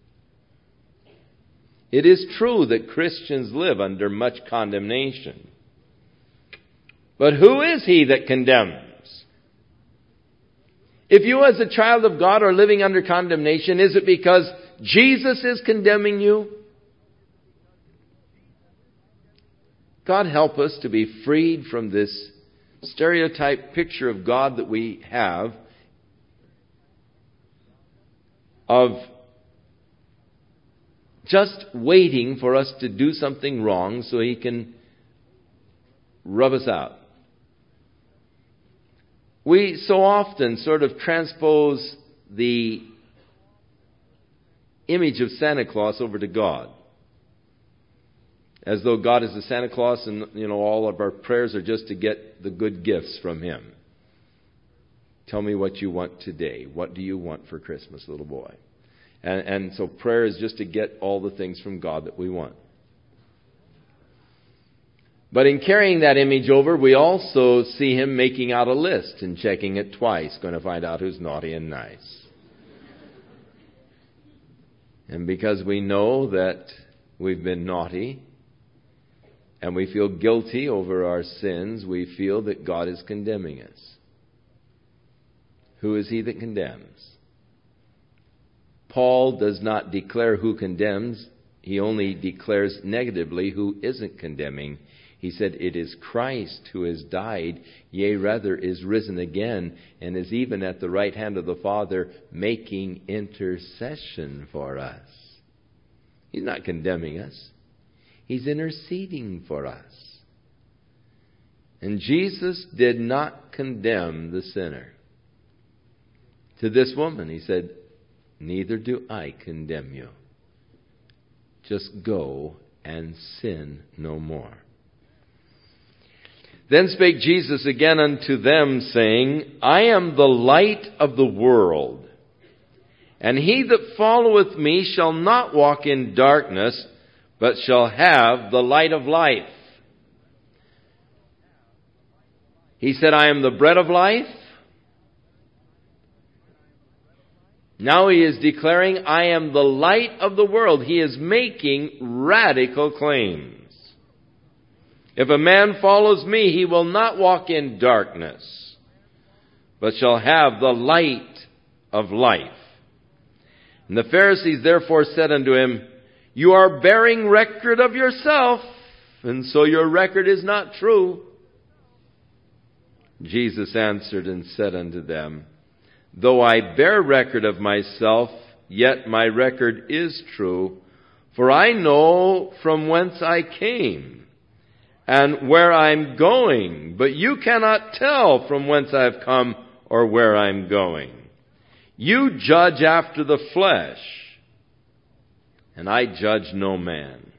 [SPEAKER 1] It is true that Christians live under much condemnation. But who is he that condemns? If you as a child of God are living under condemnation, is it because Jesus is condemning you? God help us to be freed from this stereotype picture of God that we have of just waiting for us to do something wrong so he can rub us out. We so often sort of transpose the image of Santa Claus over to God, as though God is the Santa Claus and, you know, all of our prayers are just to get the good gifts from him. Tell me what you want today. What do you want for Christmas, little boy? And, and so prayer is just to get all the things from God that we want. But in carrying that image over, we also see him making out a list and checking it twice, going to find out who's naughty and nice. And because we know that we've been naughty and we feel guilty over our sins, we feel that God is condemning us. Who is he that condemns? Paul does not declare who condemns. He only declares negatively who isn't condemning. He said, it is Christ who has died, yea, rather is risen again, and is even at the right hand of the Father, making intercession for us. He's not condemning us. He's interceding for us. And Jesus did not condemn the sinner. To this woman, he said, neither do I condemn you. Just go and sin no more. Then spake Jesus again unto them, saying, I am the light of the world. And he that followeth me shall not walk in darkness, but shall have the light of life. He said, I am the bread of life. Now he is declaring, I am the light of the world. He is making radical claims. If a man follows me, he will not walk in darkness, but shall have the light of life. And the Pharisees therefore said unto him, you are bearing record of yourself, and so your record is not true. Jesus answered and said unto them, though I bear record of myself, yet my record is true, for I know from whence I came, and where I'm going, but you cannot tell from whence I have come or where I'm going. You judge after the flesh, and I judge no man.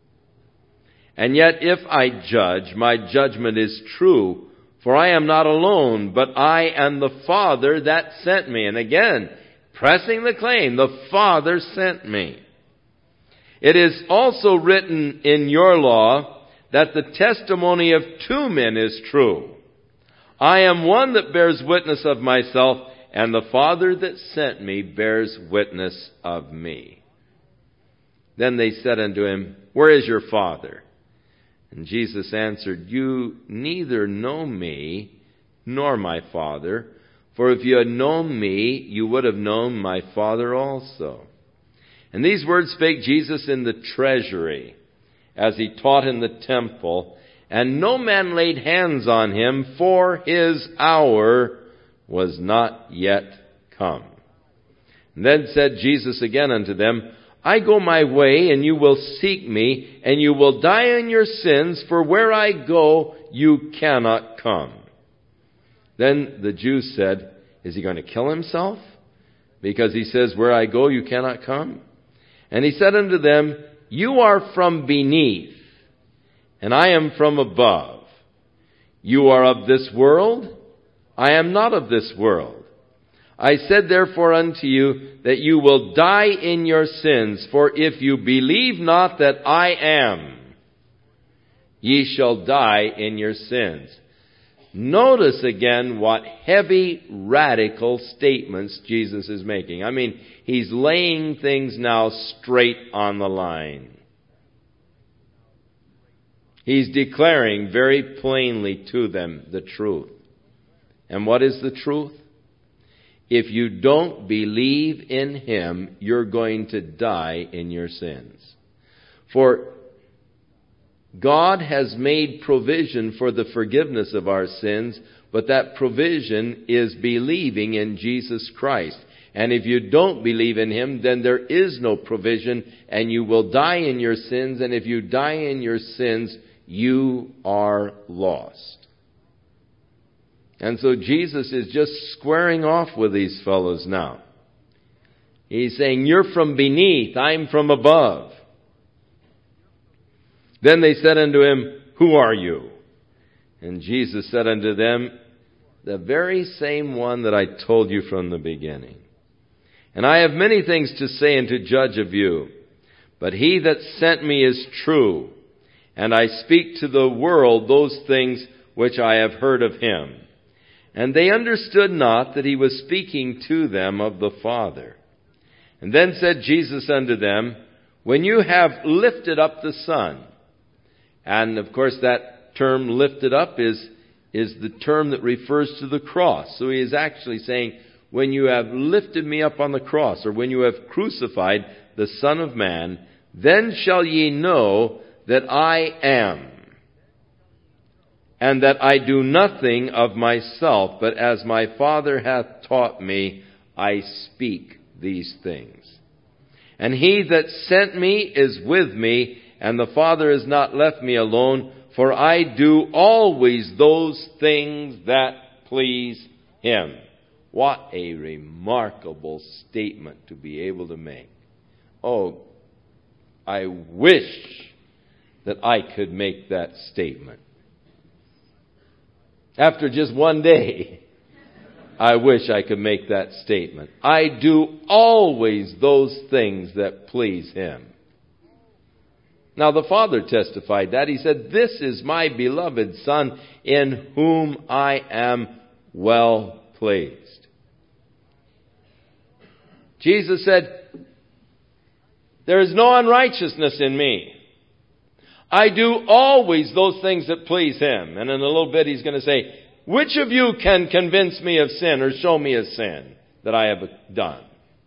[SPEAKER 1] And yet if I judge, my judgment is true, for I am not alone, but I and the Father that sent me. And again, pressing the claim, the Father sent me. It is also written in your law that the testimony of two men is true. I am one that bears witness of myself, and the Father that sent me bears witness of me. Then they said unto him, where is your Father? And Jesus answered, you neither know me nor my Father, for if you had known me, you would have known my Father also. And these words spake Jesus in the treasury, as he taught in the temple, and no man laid hands on him, for his hour was not yet come. And then said Jesus again unto them, I go my way, and you will seek me, and you will die in your sins, for where I go, you cannot come. Then the Jews said, is he going to kill himself? Because he says, where I go, you cannot come? And he said unto them, you are from beneath, and I am from above. You are of this world, I am not of this world. I said therefore unto you that you will die in your sins, for if you believe not that I am, ye shall die in your sins. Notice again what heavy, radical statements Jesus is making. I mean, he's laying things now straight on the line. He's declaring very plainly to them the truth. And what is the truth? If you don't believe in him, you're going to die in your sins. For God has made provision for the forgiveness of our sins, but that provision is believing in Jesus Christ. And if you don't believe in Him, then there is no provision, and you will die in your sins. And if you die in your sins, you are lost. And so Jesus is just squaring off with these fellows now. He's saying, you're from beneath, I'm from above. Then they said unto Him, who are you? And Jesus said unto them, the very same one that I told you from the beginning. And I have many things to say and to judge of you. But He that sent me is true, and I speak to the world those things which I have heard of Him. And they understood not that He was speaking to them of the Father. And then said Jesus unto them, when you have lifted up the Son. And of course that term lifted up is, is the term that refers to the cross. So He is actually saying, when you have lifted me up on the cross, or when you have crucified the Son of Man, then shall ye know that I am, and that I do nothing of myself, but as my Father hath taught me, I speak these things. And He that sent me is with me, and the Father has not left me alone, for I do always those things that please Him. What a remarkable statement to be able to make. Oh, I wish that I could make that statement. After just one day, I wish I could make that statement. I do always those things that please Him. Now the Father testified that. He said, this is my beloved Son, in whom I am well pleased. Jesus said, there is no unrighteousness in me. I do always those things that please Him. And in a little bit He's going to say, which of you can convince me of sin or show me a sin that I have done?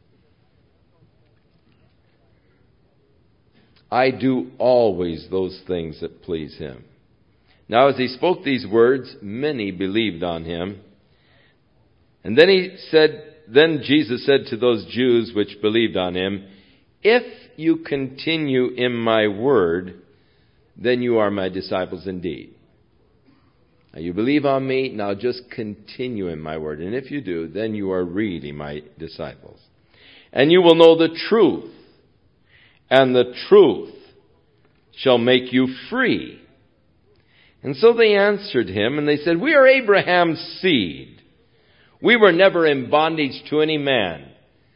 [SPEAKER 1] I do always those things that please Him. Now as He spoke these words, many believed on Him. And then He said, then Jesus said to those Jews which believed on Him, if you continue in my word, then you are my disciples indeed. Now you believe on me, now just continue in my word. And if you do, then you are really my disciples. And you will know the truth, and the truth shall make you free. And so they answered Him, and they said, we are Abraham's seed. We were never in bondage to any man.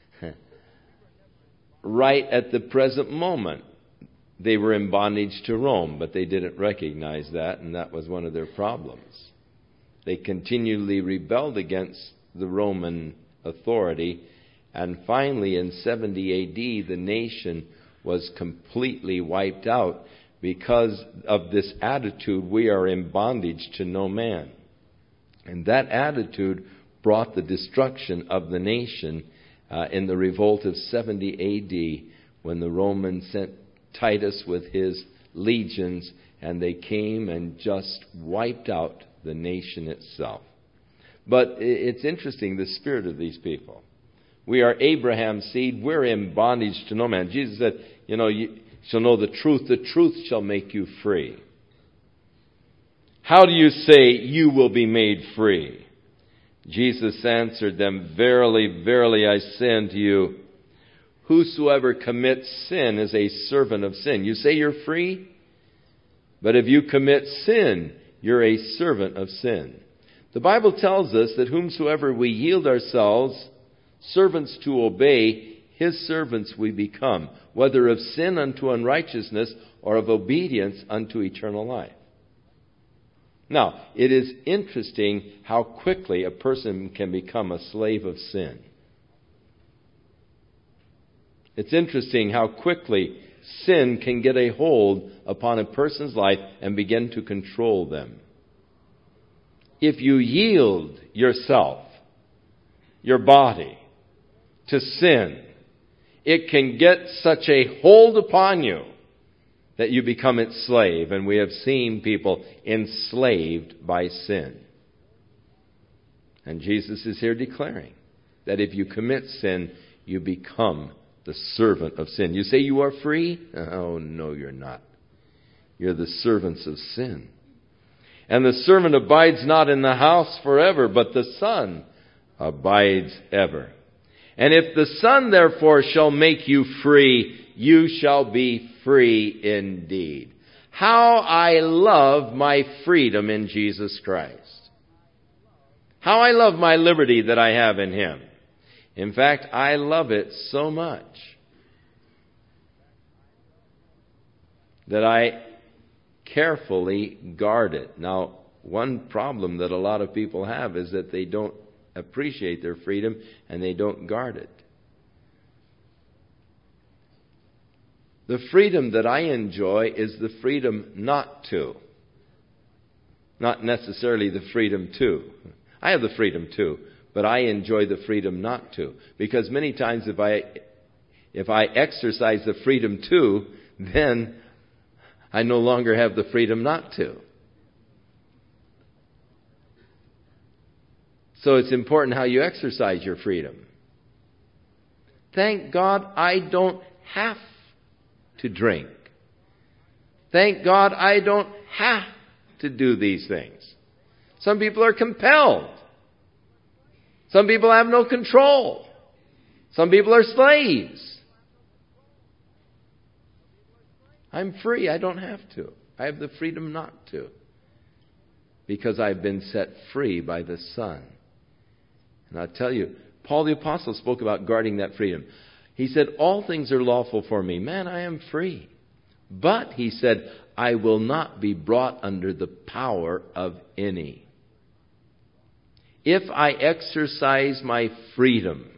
[SPEAKER 1] Right at the present moment, they were in bondage to Rome, but they didn't recognize that, and that was one of their problems. They continually rebelled against the Roman authority, and finally in seventy A D, the nation was completely wiped out because of this attitude, we are in bondage to no man. And that attitude brought the destruction of the nation uh, in the revolt of seventy A D, when the Romans sent Titus with his legions, and they came and just wiped out the nation itself. But it's interesting, the spirit of these people. We are Abraham's seed. We're in bondage to no man. Jesus said, you know, you shall know the truth. The truth shall make you free. How do you say you will be made free? Jesus answered them, verily, verily, I say unto you, whosoever commits sin is a servant of sin. You say you're free, but if you commit sin, you're a servant of sin. The Bible tells us that whomsoever we yield ourselves servants to obey, His servants we become, whether of sin unto unrighteousness or of obedience unto eternal life. Now, it is interesting how quickly a person can become a slave of sin. It's interesting how quickly sin can get a hold upon a person's life and begin to control them. If you yield yourself, your body, to sin, it can get such a hold upon you that you become its slave. And we have seen people enslaved by sin. And Jesus is here declaring that if you commit sin, you become the servant of sin. You say you are free? Oh, no, you're not. You're the servants of sin. And the servant abides not in the house forever, but the Son abides ever. And if the Son therefore shall make you free, you shall be free indeed. How I love my freedom in Jesus Christ. How I love my liberty that I have in Him. In fact, I love it so much that I carefully guard it. Now, one problem that a lot of people have is that they don't appreciate their freedom and they don't guard it. The freedom that I enjoy is the freedom not to. Not necessarily the freedom to. I have the freedom to, but I enjoy the freedom not to. Because many times if I if I exercise the freedom to, then I no longer have the freedom not to. So it's important how you exercise your freedom. Thank God I don't have to drink. Thank God I don't have to do these things. Some people are compelled. Some people have no control. Some people are slaves. I'm free. I don't have to. I have the freedom not to. Because I've been set free by the Son. And I'll tell you, Paul the Apostle spoke about guarding that freedom. He said, all things are lawful for me. Man, I am free. But, he said, I will not be brought under the power of any. If I exercise my freedom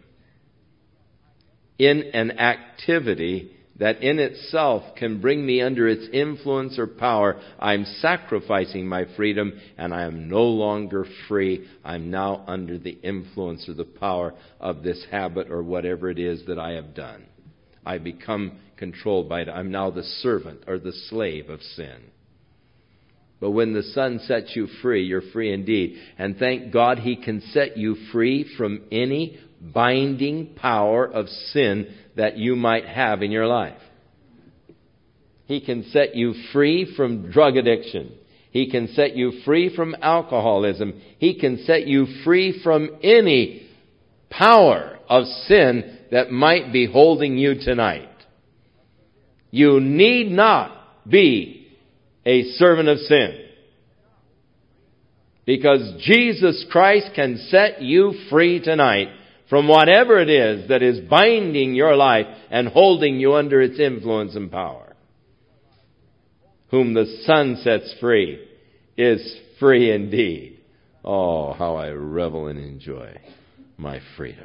[SPEAKER 1] in an activity that in itself can bring me under its influence or power, I'm sacrificing my freedom and I am no longer free. I'm now under the influence or the power of this habit or whatever it is that I have done. I become controlled by it. I'm now the servant or the slave of sin. But when the Son sets you free, you're free indeed. And thank God He can set you free from any binding power of sin that you might have in your life. He can set you free from drug addiction. He can set you free from alcoholism. He can set you free from any power of sin that might be holding you tonight. You need not be a servant of sin. Because Jesus Christ can set you free tonight from whatever it is that is binding your life and holding you under its influence and power. Whom the Son sets free is free indeed. Oh, how I revel and enjoy my freedom.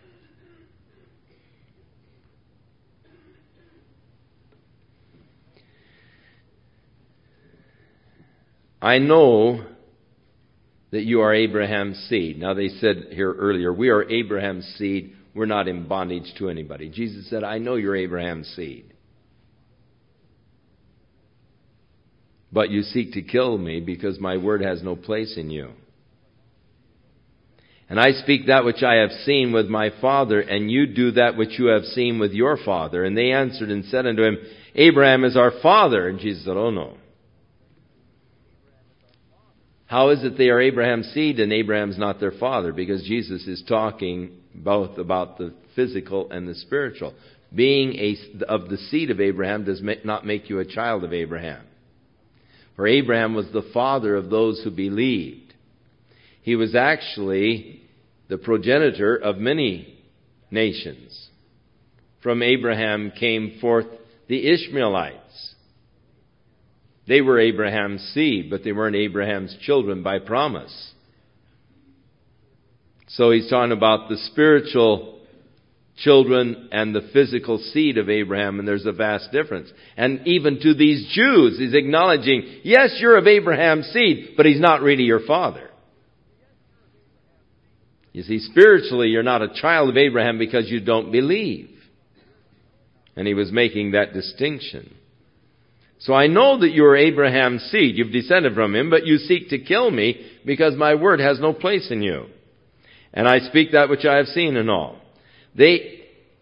[SPEAKER 1] I know that you are Abraham's seed. Now they said here earlier, we are Abraham's seed. We're not in bondage to anybody. Jesus said, I know you're Abraham's seed. But you seek to kill me because my word has no place in you. And I speak that which I have seen with my father, and you do that which you have seen with your father. And they answered and said unto him, Abraham is our father. And Jesus said, oh no. How is it they are Abraham's seed and Abraham's not their father? Because Jesus is talking both about the physical and the spiritual. Being a, of the seed of Abraham does not make you a child of Abraham. For Abraham was the father of those who believed. He was actually the progenitor of many nations. From Abraham came forth the Ishmaelites. They were Abraham's seed, but they weren't Abraham's children by promise. So he's talking about the spiritual children and the physical seed of Abraham, and there's a vast difference. And even to these Jews, he's acknowledging, yes, you're of Abraham's seed, but he's not really your father. You see, spiritually, you're not a child of Abraham because you don't believe. And he was making that distinction. So I know that you are Abraham's seed. You've descended from him, but you seek to kill me because my word has no place in you. And I speak that which I have seen and all. They,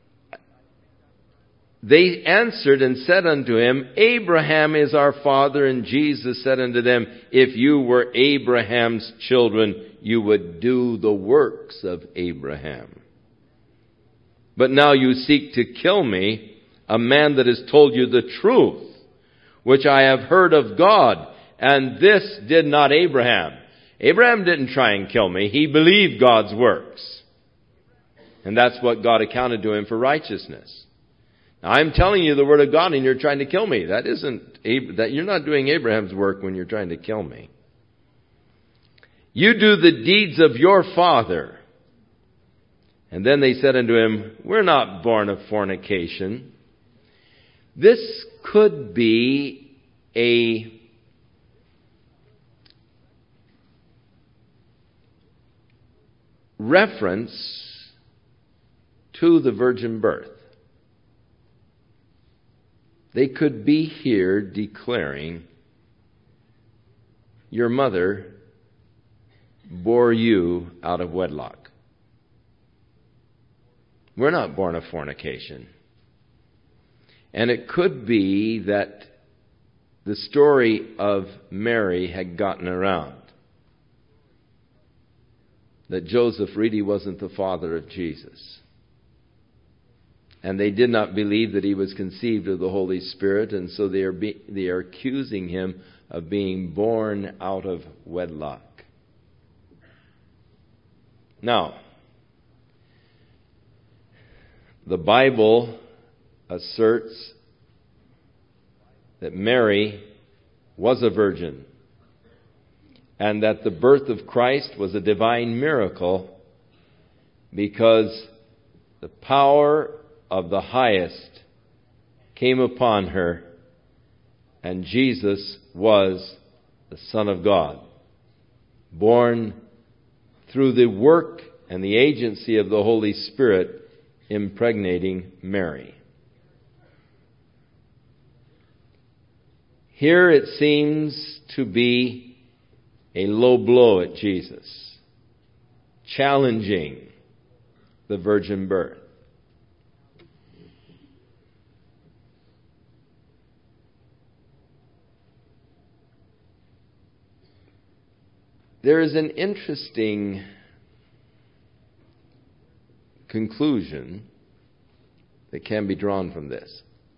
[SPEAKER 1] they answered and said unto him, Abraham is our father. And Jesus said unto them, if you were Abraham's children, you would do the works of Abraham. But now you seek to kill me, a man that has told you the truth, which I have heard of God. And this did not Abraham. Abraham didn't try and kill me. He believed God's works. And that's what God accounted to him for righteousness. Now, I'm telling you the word of God and you're trying to kill me. That isn't, that you're not doing Abraham's work when you're trying to kill me. You do the deeds of your father. And then they said unto him, we're not born of fornication. This could be a reference to the virgin birth. They could be here declaring, your mother bore you out of wedlock. We're not born of fornication. And it could be that the story of Mary had gotten around. That Joseph really wasn't the father of Jesus. And they did not believe that he was conceived of the Holy Spirit, and so they are, be, they are accusing him of being born out of wedlock. Now, the Bible asserts that Mary was a virgin and that the birth of Christ was a divine miracle because the power of the highest came upon her and Jesus was the Son of God, born through the work and the agency of the Holy Spirit impregnating Mary. Here it seems to be a low blow at Jesus, challenging the virgin birth. There is an interesting conclusion that can be drawn from this.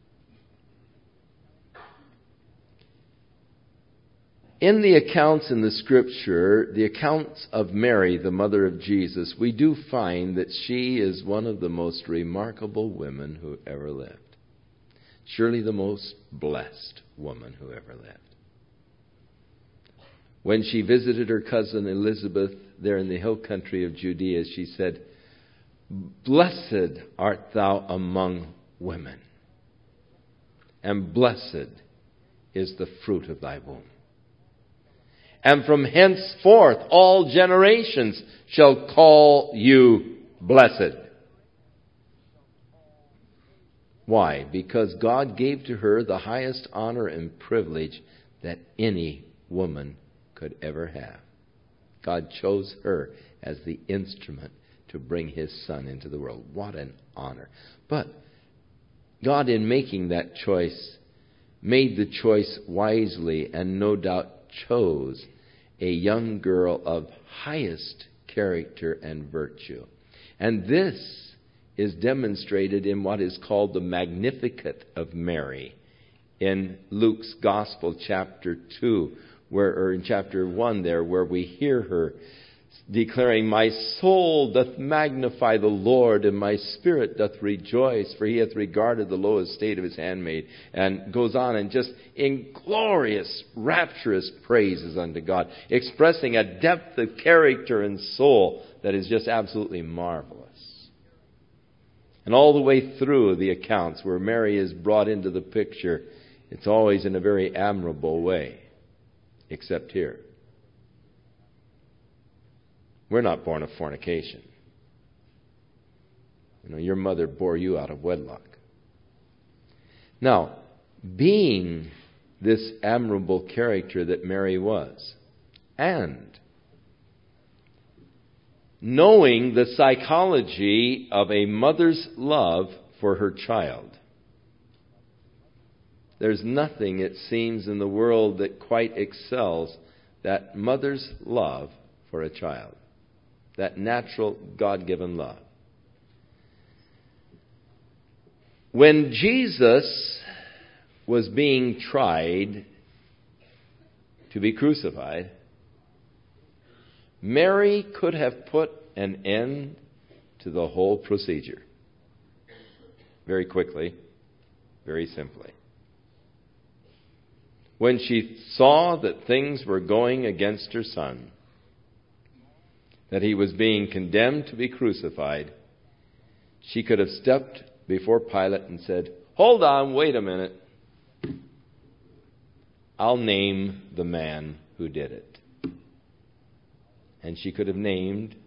[SPEAKER 1] In the accounts in the Scripture, the accounts of Mary, the mother of Jesus, we do find that she is one of the most remarkable women who ever lived. Surely the most blessed woman who ever lived. When she visited her cousin Elizabeth there in the hill country of Judea, she said, "Blessed art thou among women, and blessed is the fruit of thy womb. And from henceforth all generations shall call you blessed." Why? Because God gave to her the highest honor and privilege that any woman could ever have. God chose her as the instrument to bring His Son into the world. What an honor. But God, in making that choice, made the choice wisely and no doubt chose a young girl of highest character and virtue. And this is demonstrated in what is called the Magnificat of Mary in Luke's Gospel, chapter two, where, or in chapter one there, where we hear her declaring, "My soul doth magnify the Lord, and my spirit doth rejoice, for He hath regarded the low estate of His handmaid," and goes on and just in glorious, rapturous praises unto God, expressing a depth of character and soul that is just absolutely marvelous. And all the way through the accounts where Mary is brought into the picture, it's always in a very admirable way, except here. We're not born of fornication. You know, your mother bore you out of wedlock. Now, being this admirable character that Mary was, and knowing the psychology of a mother's love for her child. There's nothing, it seems, in the world that quite excels that mother's love for a child. That natural, God-given love. When Jesus was being tried to be crucified, Mary could have put an end to the whole procedure. Very quickly, very simply. When she saw that things were going against her son, that he was being condemned to be crucified, she could have stepped before Pilate and said, "Hold on, wait a minute. I'll name the man who did it." And she could have named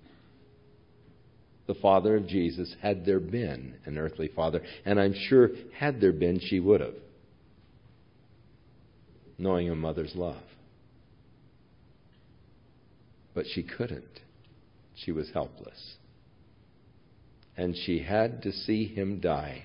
[SPEAKER 1] the father of Jesus, had there been an earthly father. And I'm sure, had there been, she would have. Knowing a mother's love. But she couldn't. She was helpless. And she had to see him die.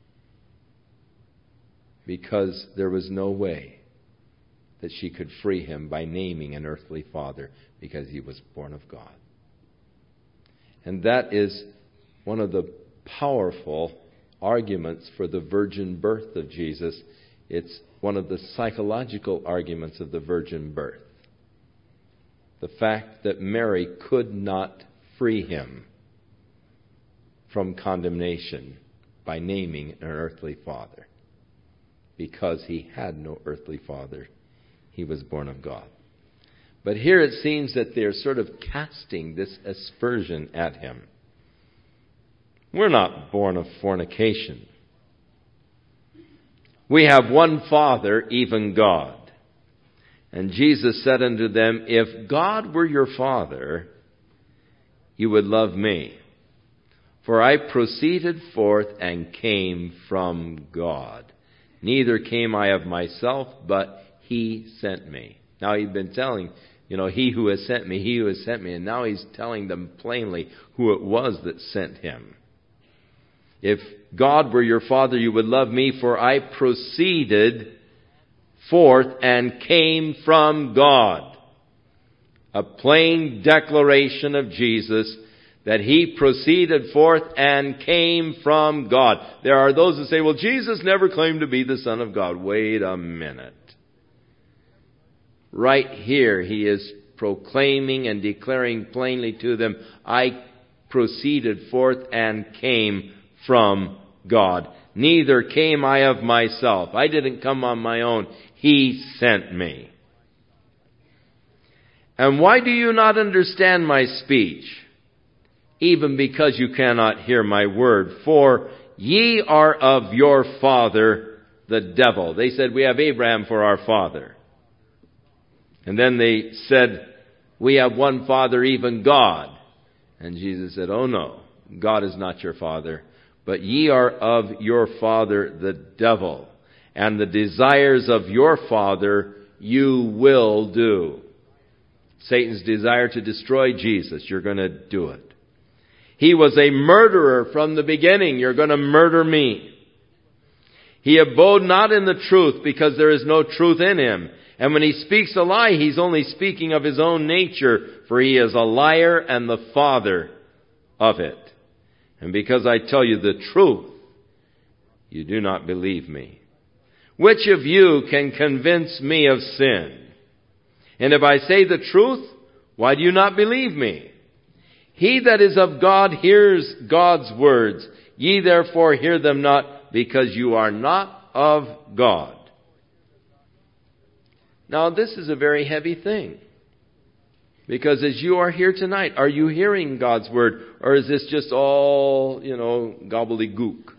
[SPEAKER 1] Because there was no way that she could free him by naming an earthly father, because he was born of God. And that is one of the powerful arguments for the virgin birth of Jesus. It's one of the psychological arguments of the virgin birth. The fact that Mary could not free him from condemnation by naming an earthly father. Because he had no earthly father. He was born of God. But here it seems that they're sort of casting this aspersion at him. We're not born of fornication. We have one Father, even God. And Jesus said unto them, "If God were your Father, you would love me. For I proceeded forth and came from God. Neither came I of myself, but He sent me." Now he'd been telling, you know, "He who has sent me, He who has sent me." And now He's telling them plainly who it was that sent Him. "If God were your Father, you would love me, for I proceeded forth and came from God." A plain declaration of Jesus that He proceeded forth and came from God. There are those who say, "Well, Jesus never claimed to be the Son of God." Wait a minute. Right here, He is proclaiming and declaring plainly to them, "I proceeded forth and came from God. Neither came I of myself." I didn't come on my own. He sent me. "And why do you not understand my speech? Even because you cannot hear my word. For ye are of your father, the devil." They said, "We have Abraham for our father." And then they said, "We have one Father, even God." And Jesus said, "Oh no, God is not your father. But ye are of your father, the devil. And the desires of your father you will do." Satan's desire to destroy Jesus. You're going to do it. "He was a murderer from the beginning." You're going to murder me. "He abode not in the truth, because there is no truth in him. And when he speaks a lie, he's only speaking of his own nature, for he is a liar and the father of it. And because I tell you the truth, you do not believe me. Which of you can convince me of sin? And if I say the truth, why do you not believe me? He that is of God hears God's words. Ye therefore hear them not, because you are not of God." Now this is a very heavy thing. Because as you are here tonight, are you hearing God's word? Or is this just all, you know, gobbledygook?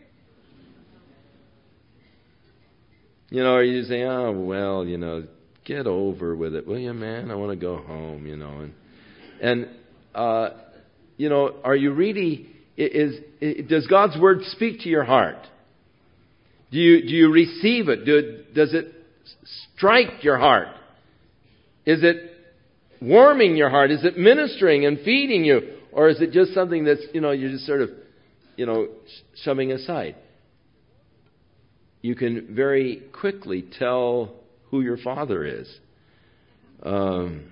[SPEAKER 1] You know, are you saying, "Oh, well, you know, get over with it, will you, man? I want to go home," you know. And, and uh, you know, are you really, is, is, does God's word speak to your heart? Do you, do you receive it? Do, does it strike your heart? Is it warming your heart? Is it ministering and feeding you? Or is it just something that's, you know, you're just sort of, you know, shoving aside? You can very quickly tell who your Father is. Um,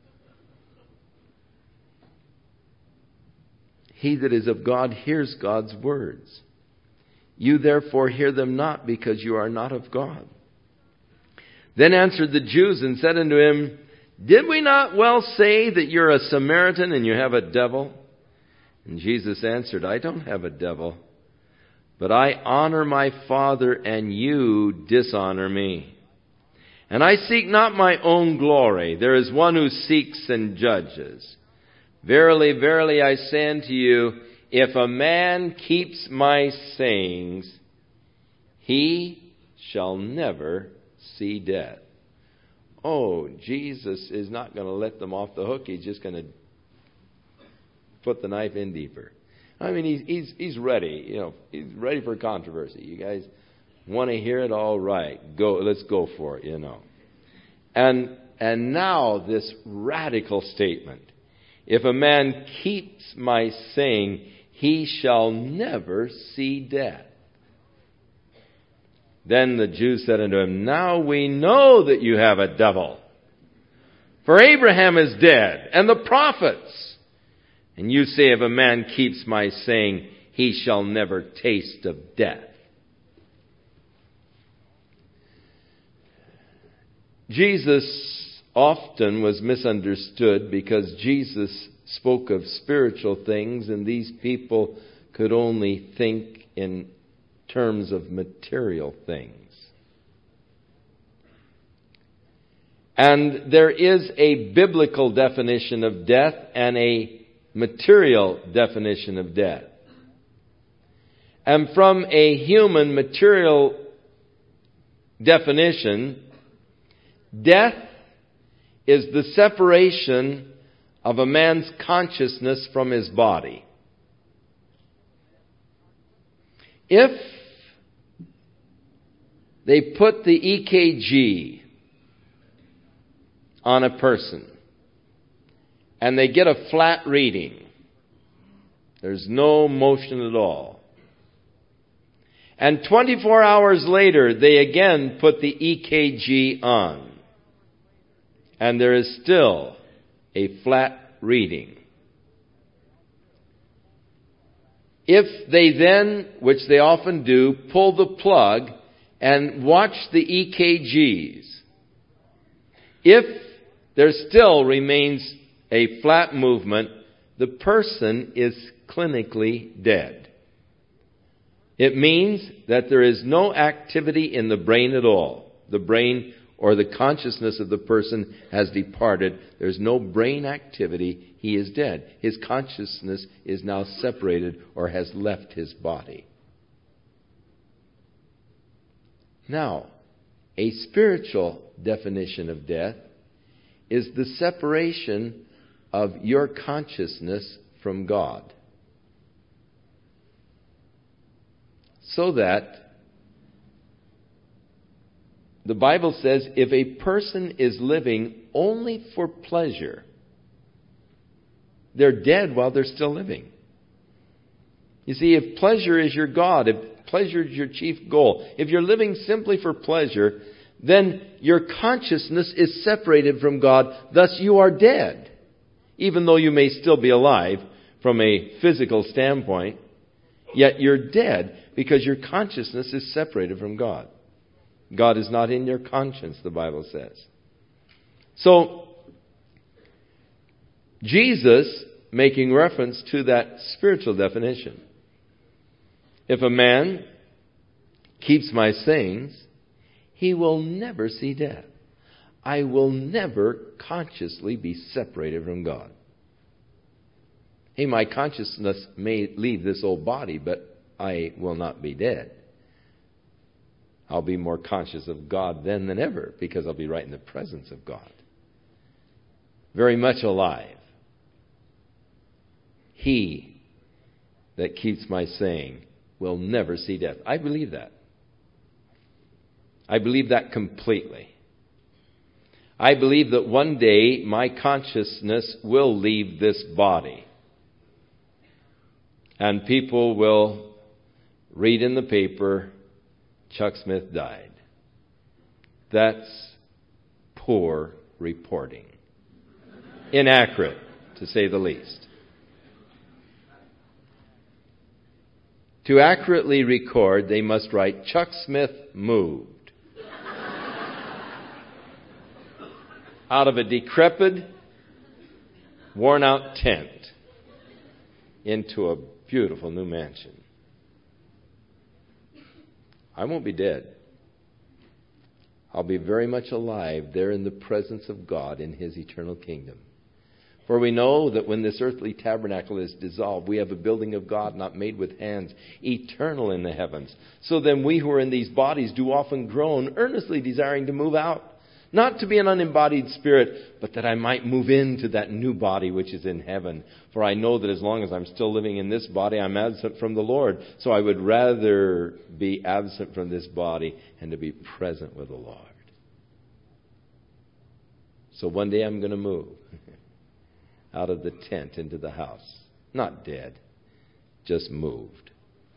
[SPEAKER 1] he that is of God hears God's words. You therefore hear them not, because you are not of God. Then answered the Jews and said unto him, Did we not well say that you're a Samaritan and you have a devil? And Jesus answered, I don't have a devil, but I honor my Father, and you dishonor me. And I seek not my own glory. There is one who seeks and judges. Verily, verily, I say unto you, if a man keeps my sayings, he shall never see death. Oh, Jesus is not going to let them off the hook. He's just going to put the knife in deeper. I mean, he's, he's, he's ready. You know, he's ready for controversy. You guys want to hear it? All right. Go, let's go for it, you know. And, and now this radical statement. If a man keeps my saying, he shall never see death. Then the Jews said unto him, Now we know that you have a devil. For Abraham is dead, and the prophets. And you say, if a man keeps my saying, he shall never taste of death. Jesus often was misunderstood because Jesus spoke of spiritual things, and these people could only think in terms of material things. And there is a biblical definition of death and a material definition of death. And from a human material definition, death is the separation of a man's consciousness from his body. If they put the E K G on a person and they get a flat reading, there's no motion at all, and twenty-four hours later they again put the E K G on, and there is still a flat reading. If they then, which they often do, pull the plug and watch the E K Gs, if there still remains a flat movement, the person is clinically dead. It means that there is no activity in the brain at all. The brain or the consciousness of the person has departed. There's no brain activity. He is dead. His consciousness is now separated or has left his body. Now, a spiritual definition of death is the separation of your consciousness from God. So that the Bible says if a person is living only for pleasure, they're dead while they're still living. You see, if pleasure is your God, if pleasure is your chief goal, if you're living simply for pleasure, then your consciousness is separated from God. Thus you are dead. Even though you may still be alive from a physical standpoint, yet you're dead because your consciousness is separated from God. God is not in your conscience, the Bible says. So, Jesus, making reference to that spiritual definition. If a man keeps my sayings, he will never see death. I will never consciously be separated from God. Hey, my consciousness may leave this old body, but I will not be dead. I'll be more conscious of God then than ever because I'll be right in the presence of God. Very much alive. He that keeps my saying will never see death. I believe that. I believe that completely. I believe that one day my consciousness will leave this body. And people will read in the paper, Chuck Smith died. That's poor reporting. Inaccurate, to say the least. To accurately record, they must write, Chuck Smith moved out of a decrepit, worn-out tent into a beautiful new mansion. I won't be dead. I'll be very much alive there in the presence of God in His eternal kingdom. For we know that when this earthly tabernacle is dissolved, we have a building of God not made with hands, eternal in the heavens. So then we who are in these bodies do often groan, earnestly desiring to move out. Not to be an unembodied spirit, but that I might move into that new body which is in heaven. For I know that as long as I'm still living in this body, I'm absent from the Lord. So I would rather be absent from this body and to be present with the Lord. So one day I'm going to move out of the tent into the house. Not dead, just moved.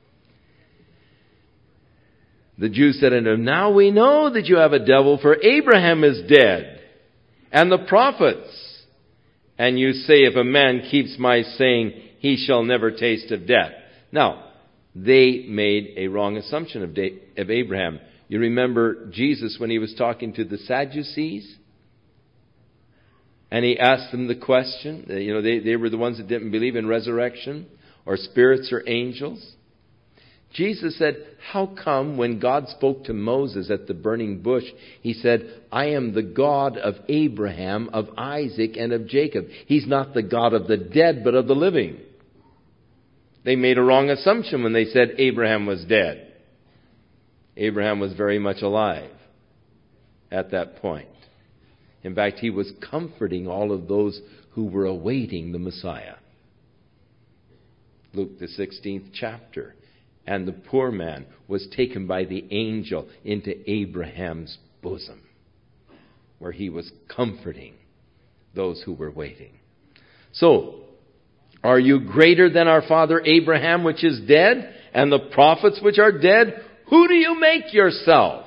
[SPEAKER 1] The Jews said unto him, Now we know that you have a devil, for Abraham is dead, and the prophets. And you say, if a man keeps my saying, he shall never taste of death. Now, they made a wrong assumption of, da- of Abraham. You remember Jesus when he was talking to the Sadducees? And he asked them the question. You know, they, they were the ones that didn't believe in resurrection or spirits or angels. Jesus said, how come when God spoke to Moses at the burning bush, he said, I am the God of Abraham, of Isaac, and of Jacob. He's not the God of the dead, but of the living. They made a wrong assumption when they said Abraham was dead. Abraham was very much alive at that point. In fact, he was comforting all of those who were awaiting the Messiah. Luke, the sixteenth chapter. And the poor man was taken by the angel into Abraham's bosom, where he was comforting those who were waiting. So, are you greater than our father Abraham, which is dead, and the prophets which are dead? Who do you make yourself?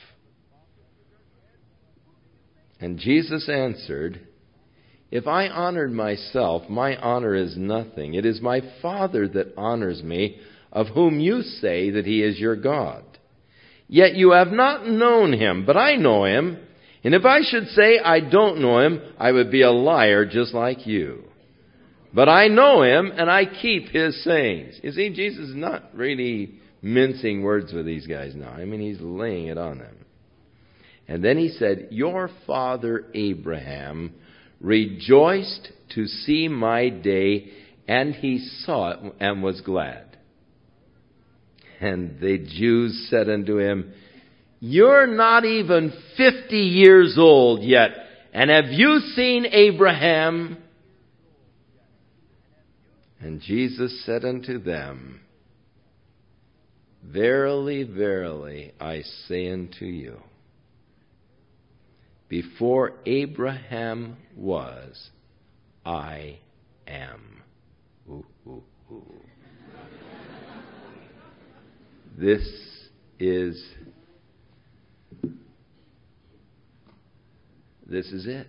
[SPEAKER 1] And Jesus answered, If I honored myself, my honor is nothing. It is my Father that honors me, of whom you say that He is your God. Yet you have not known Him, but I know Him. And if I should say I don't know Him, I would be a liar just like you. But I know Him, and I keep His sayings. You see, Jesus is not really mincing words with these guys now. I mean, He's laying it on them. And then He said, Your father Abraham rejoiced to see my day, and he saw it and was glad. And the Jews said unto him, You're not even fifty years old yet, and have you seen Abraham? And Jesus said unto them, Verily, verily, I say unto you, before Abraham was, I am. Ooh, ooh, ooh. This is, this is it.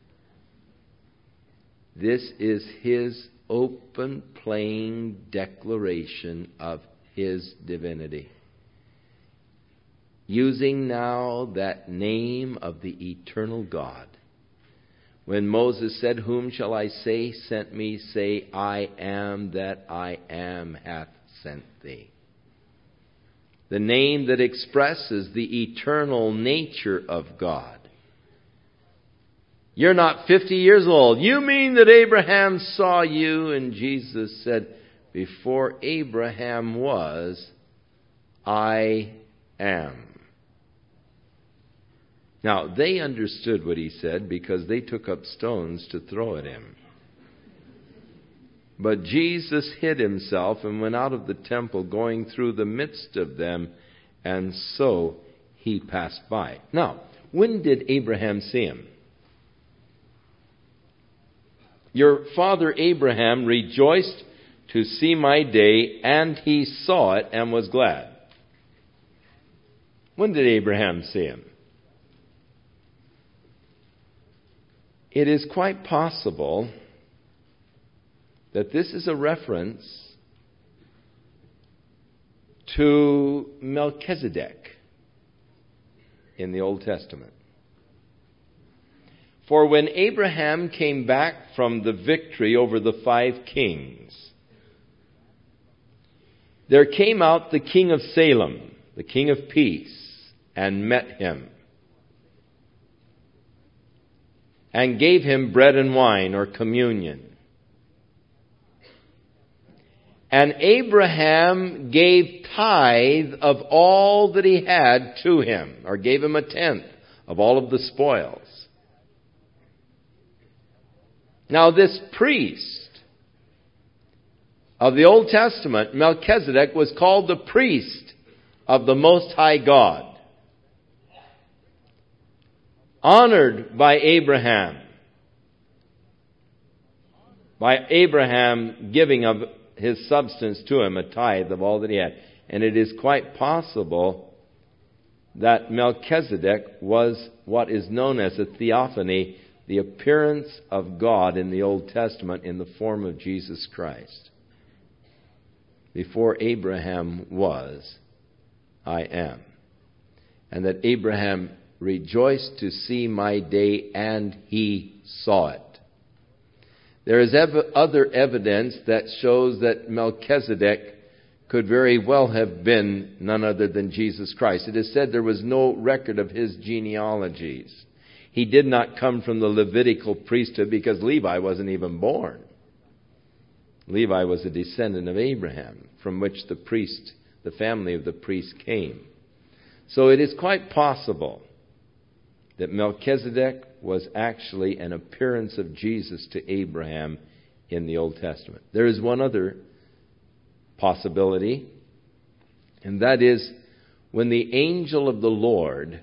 [SPEAKER 1] This is His open, plain declaration of His divinity. Using now that name of the eternal God. When Moses said, Whom shall I say sent me? Say, I am that I am hath sent thee. The name that expresses the eternal nature of God. You're not fifty years old. You mean that Abraham saw you? And Jesus said, Before Abraham was, I am. Now, they understood what He said because they took up stones to throw at Him. But Jesus hid Himself and went out of the temple, going through the midst of them, and so He passed by. Now, when did Abraham see Him? Your father Abraham rejoiced to see my day, and he saw it and was glad. When did Abraham see him? It is quite possible that this is a reference to Melchizedek in the Old Testament. For when Abraham came back from the victory over the five kings, there came out the king of Salem, the king of peace, and met him, and gave him bread and wine, or communion. And Abraham gave tithe of all that he had to him, or gave him a tenth of all of the spoils. Now this priest of the Old Testament, Melchizedek, was called the priest of the Most High God, honored by Abraham, by Abraham giving of his substance to him, a tithe of all that he had. And it is quite possible that Melchizedek was what is known as a theophany, the appearance of God in the Old Testament in the form of Jesus Christ. Before Abraham was, I am. And that Abraham rejoiced to see my day, and he saw it. There is ev- other evidence that shows that Melchizedek could very well have been none other than Jesus Christ. It is said there was no record of his genealogies. He did not come from the Levitical priesthood because Levi wasn't even born. Levi was a descendant of Abraham, from which the priest, the family of the priest, came. So it is quite possible that Melchizedek was actually an appearance of Jesus to Abraham in the Old Testament. There is one other possibility, and that is when the angel of the Lord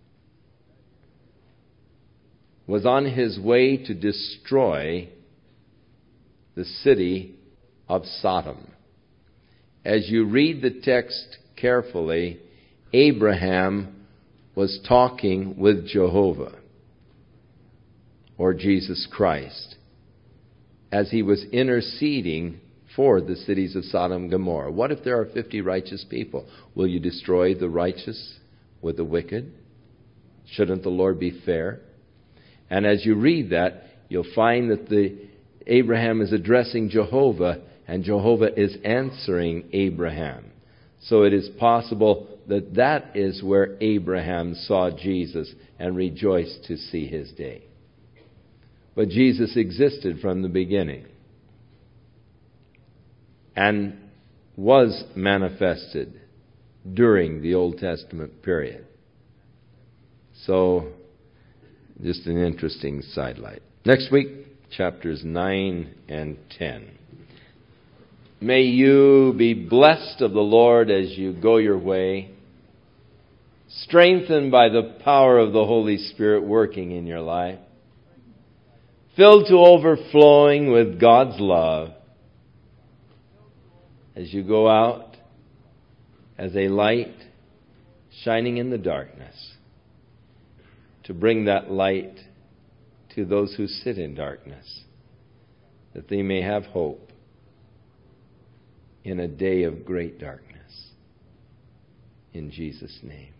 [SPEAKER 1] was on his way to destroy the city of Sodom. As you read the text carefully, Abraham was talking with Jehovah, or Jesus Christ, as he was interceding for the cities of Sodom and Gomorrah. What if there are fifty righteous people? Will you destroy the righteous with the wicked? Shouldn't the Lord be fair? And as you read that, you'll find that the Abraham is addressing Jehovah, and Jehovah is answering Abraham. So it is possible that that is where Abraham saw Jesus and rejoiced to see his day. But Jesus existed from the beginning and was manifested during the Old Testament period. So, just an interesting sidelight. Next week, chapters nine and ten. May you be blessed of the Lord as you go your way, strengthened by the power of the Holy Spirit working in your life, filled to overflowing with God's love as you go out as a light shining in the darkness, to bring that light to those who sit in darkness, that they may have hope in a day of great darkness. In Jesus' name.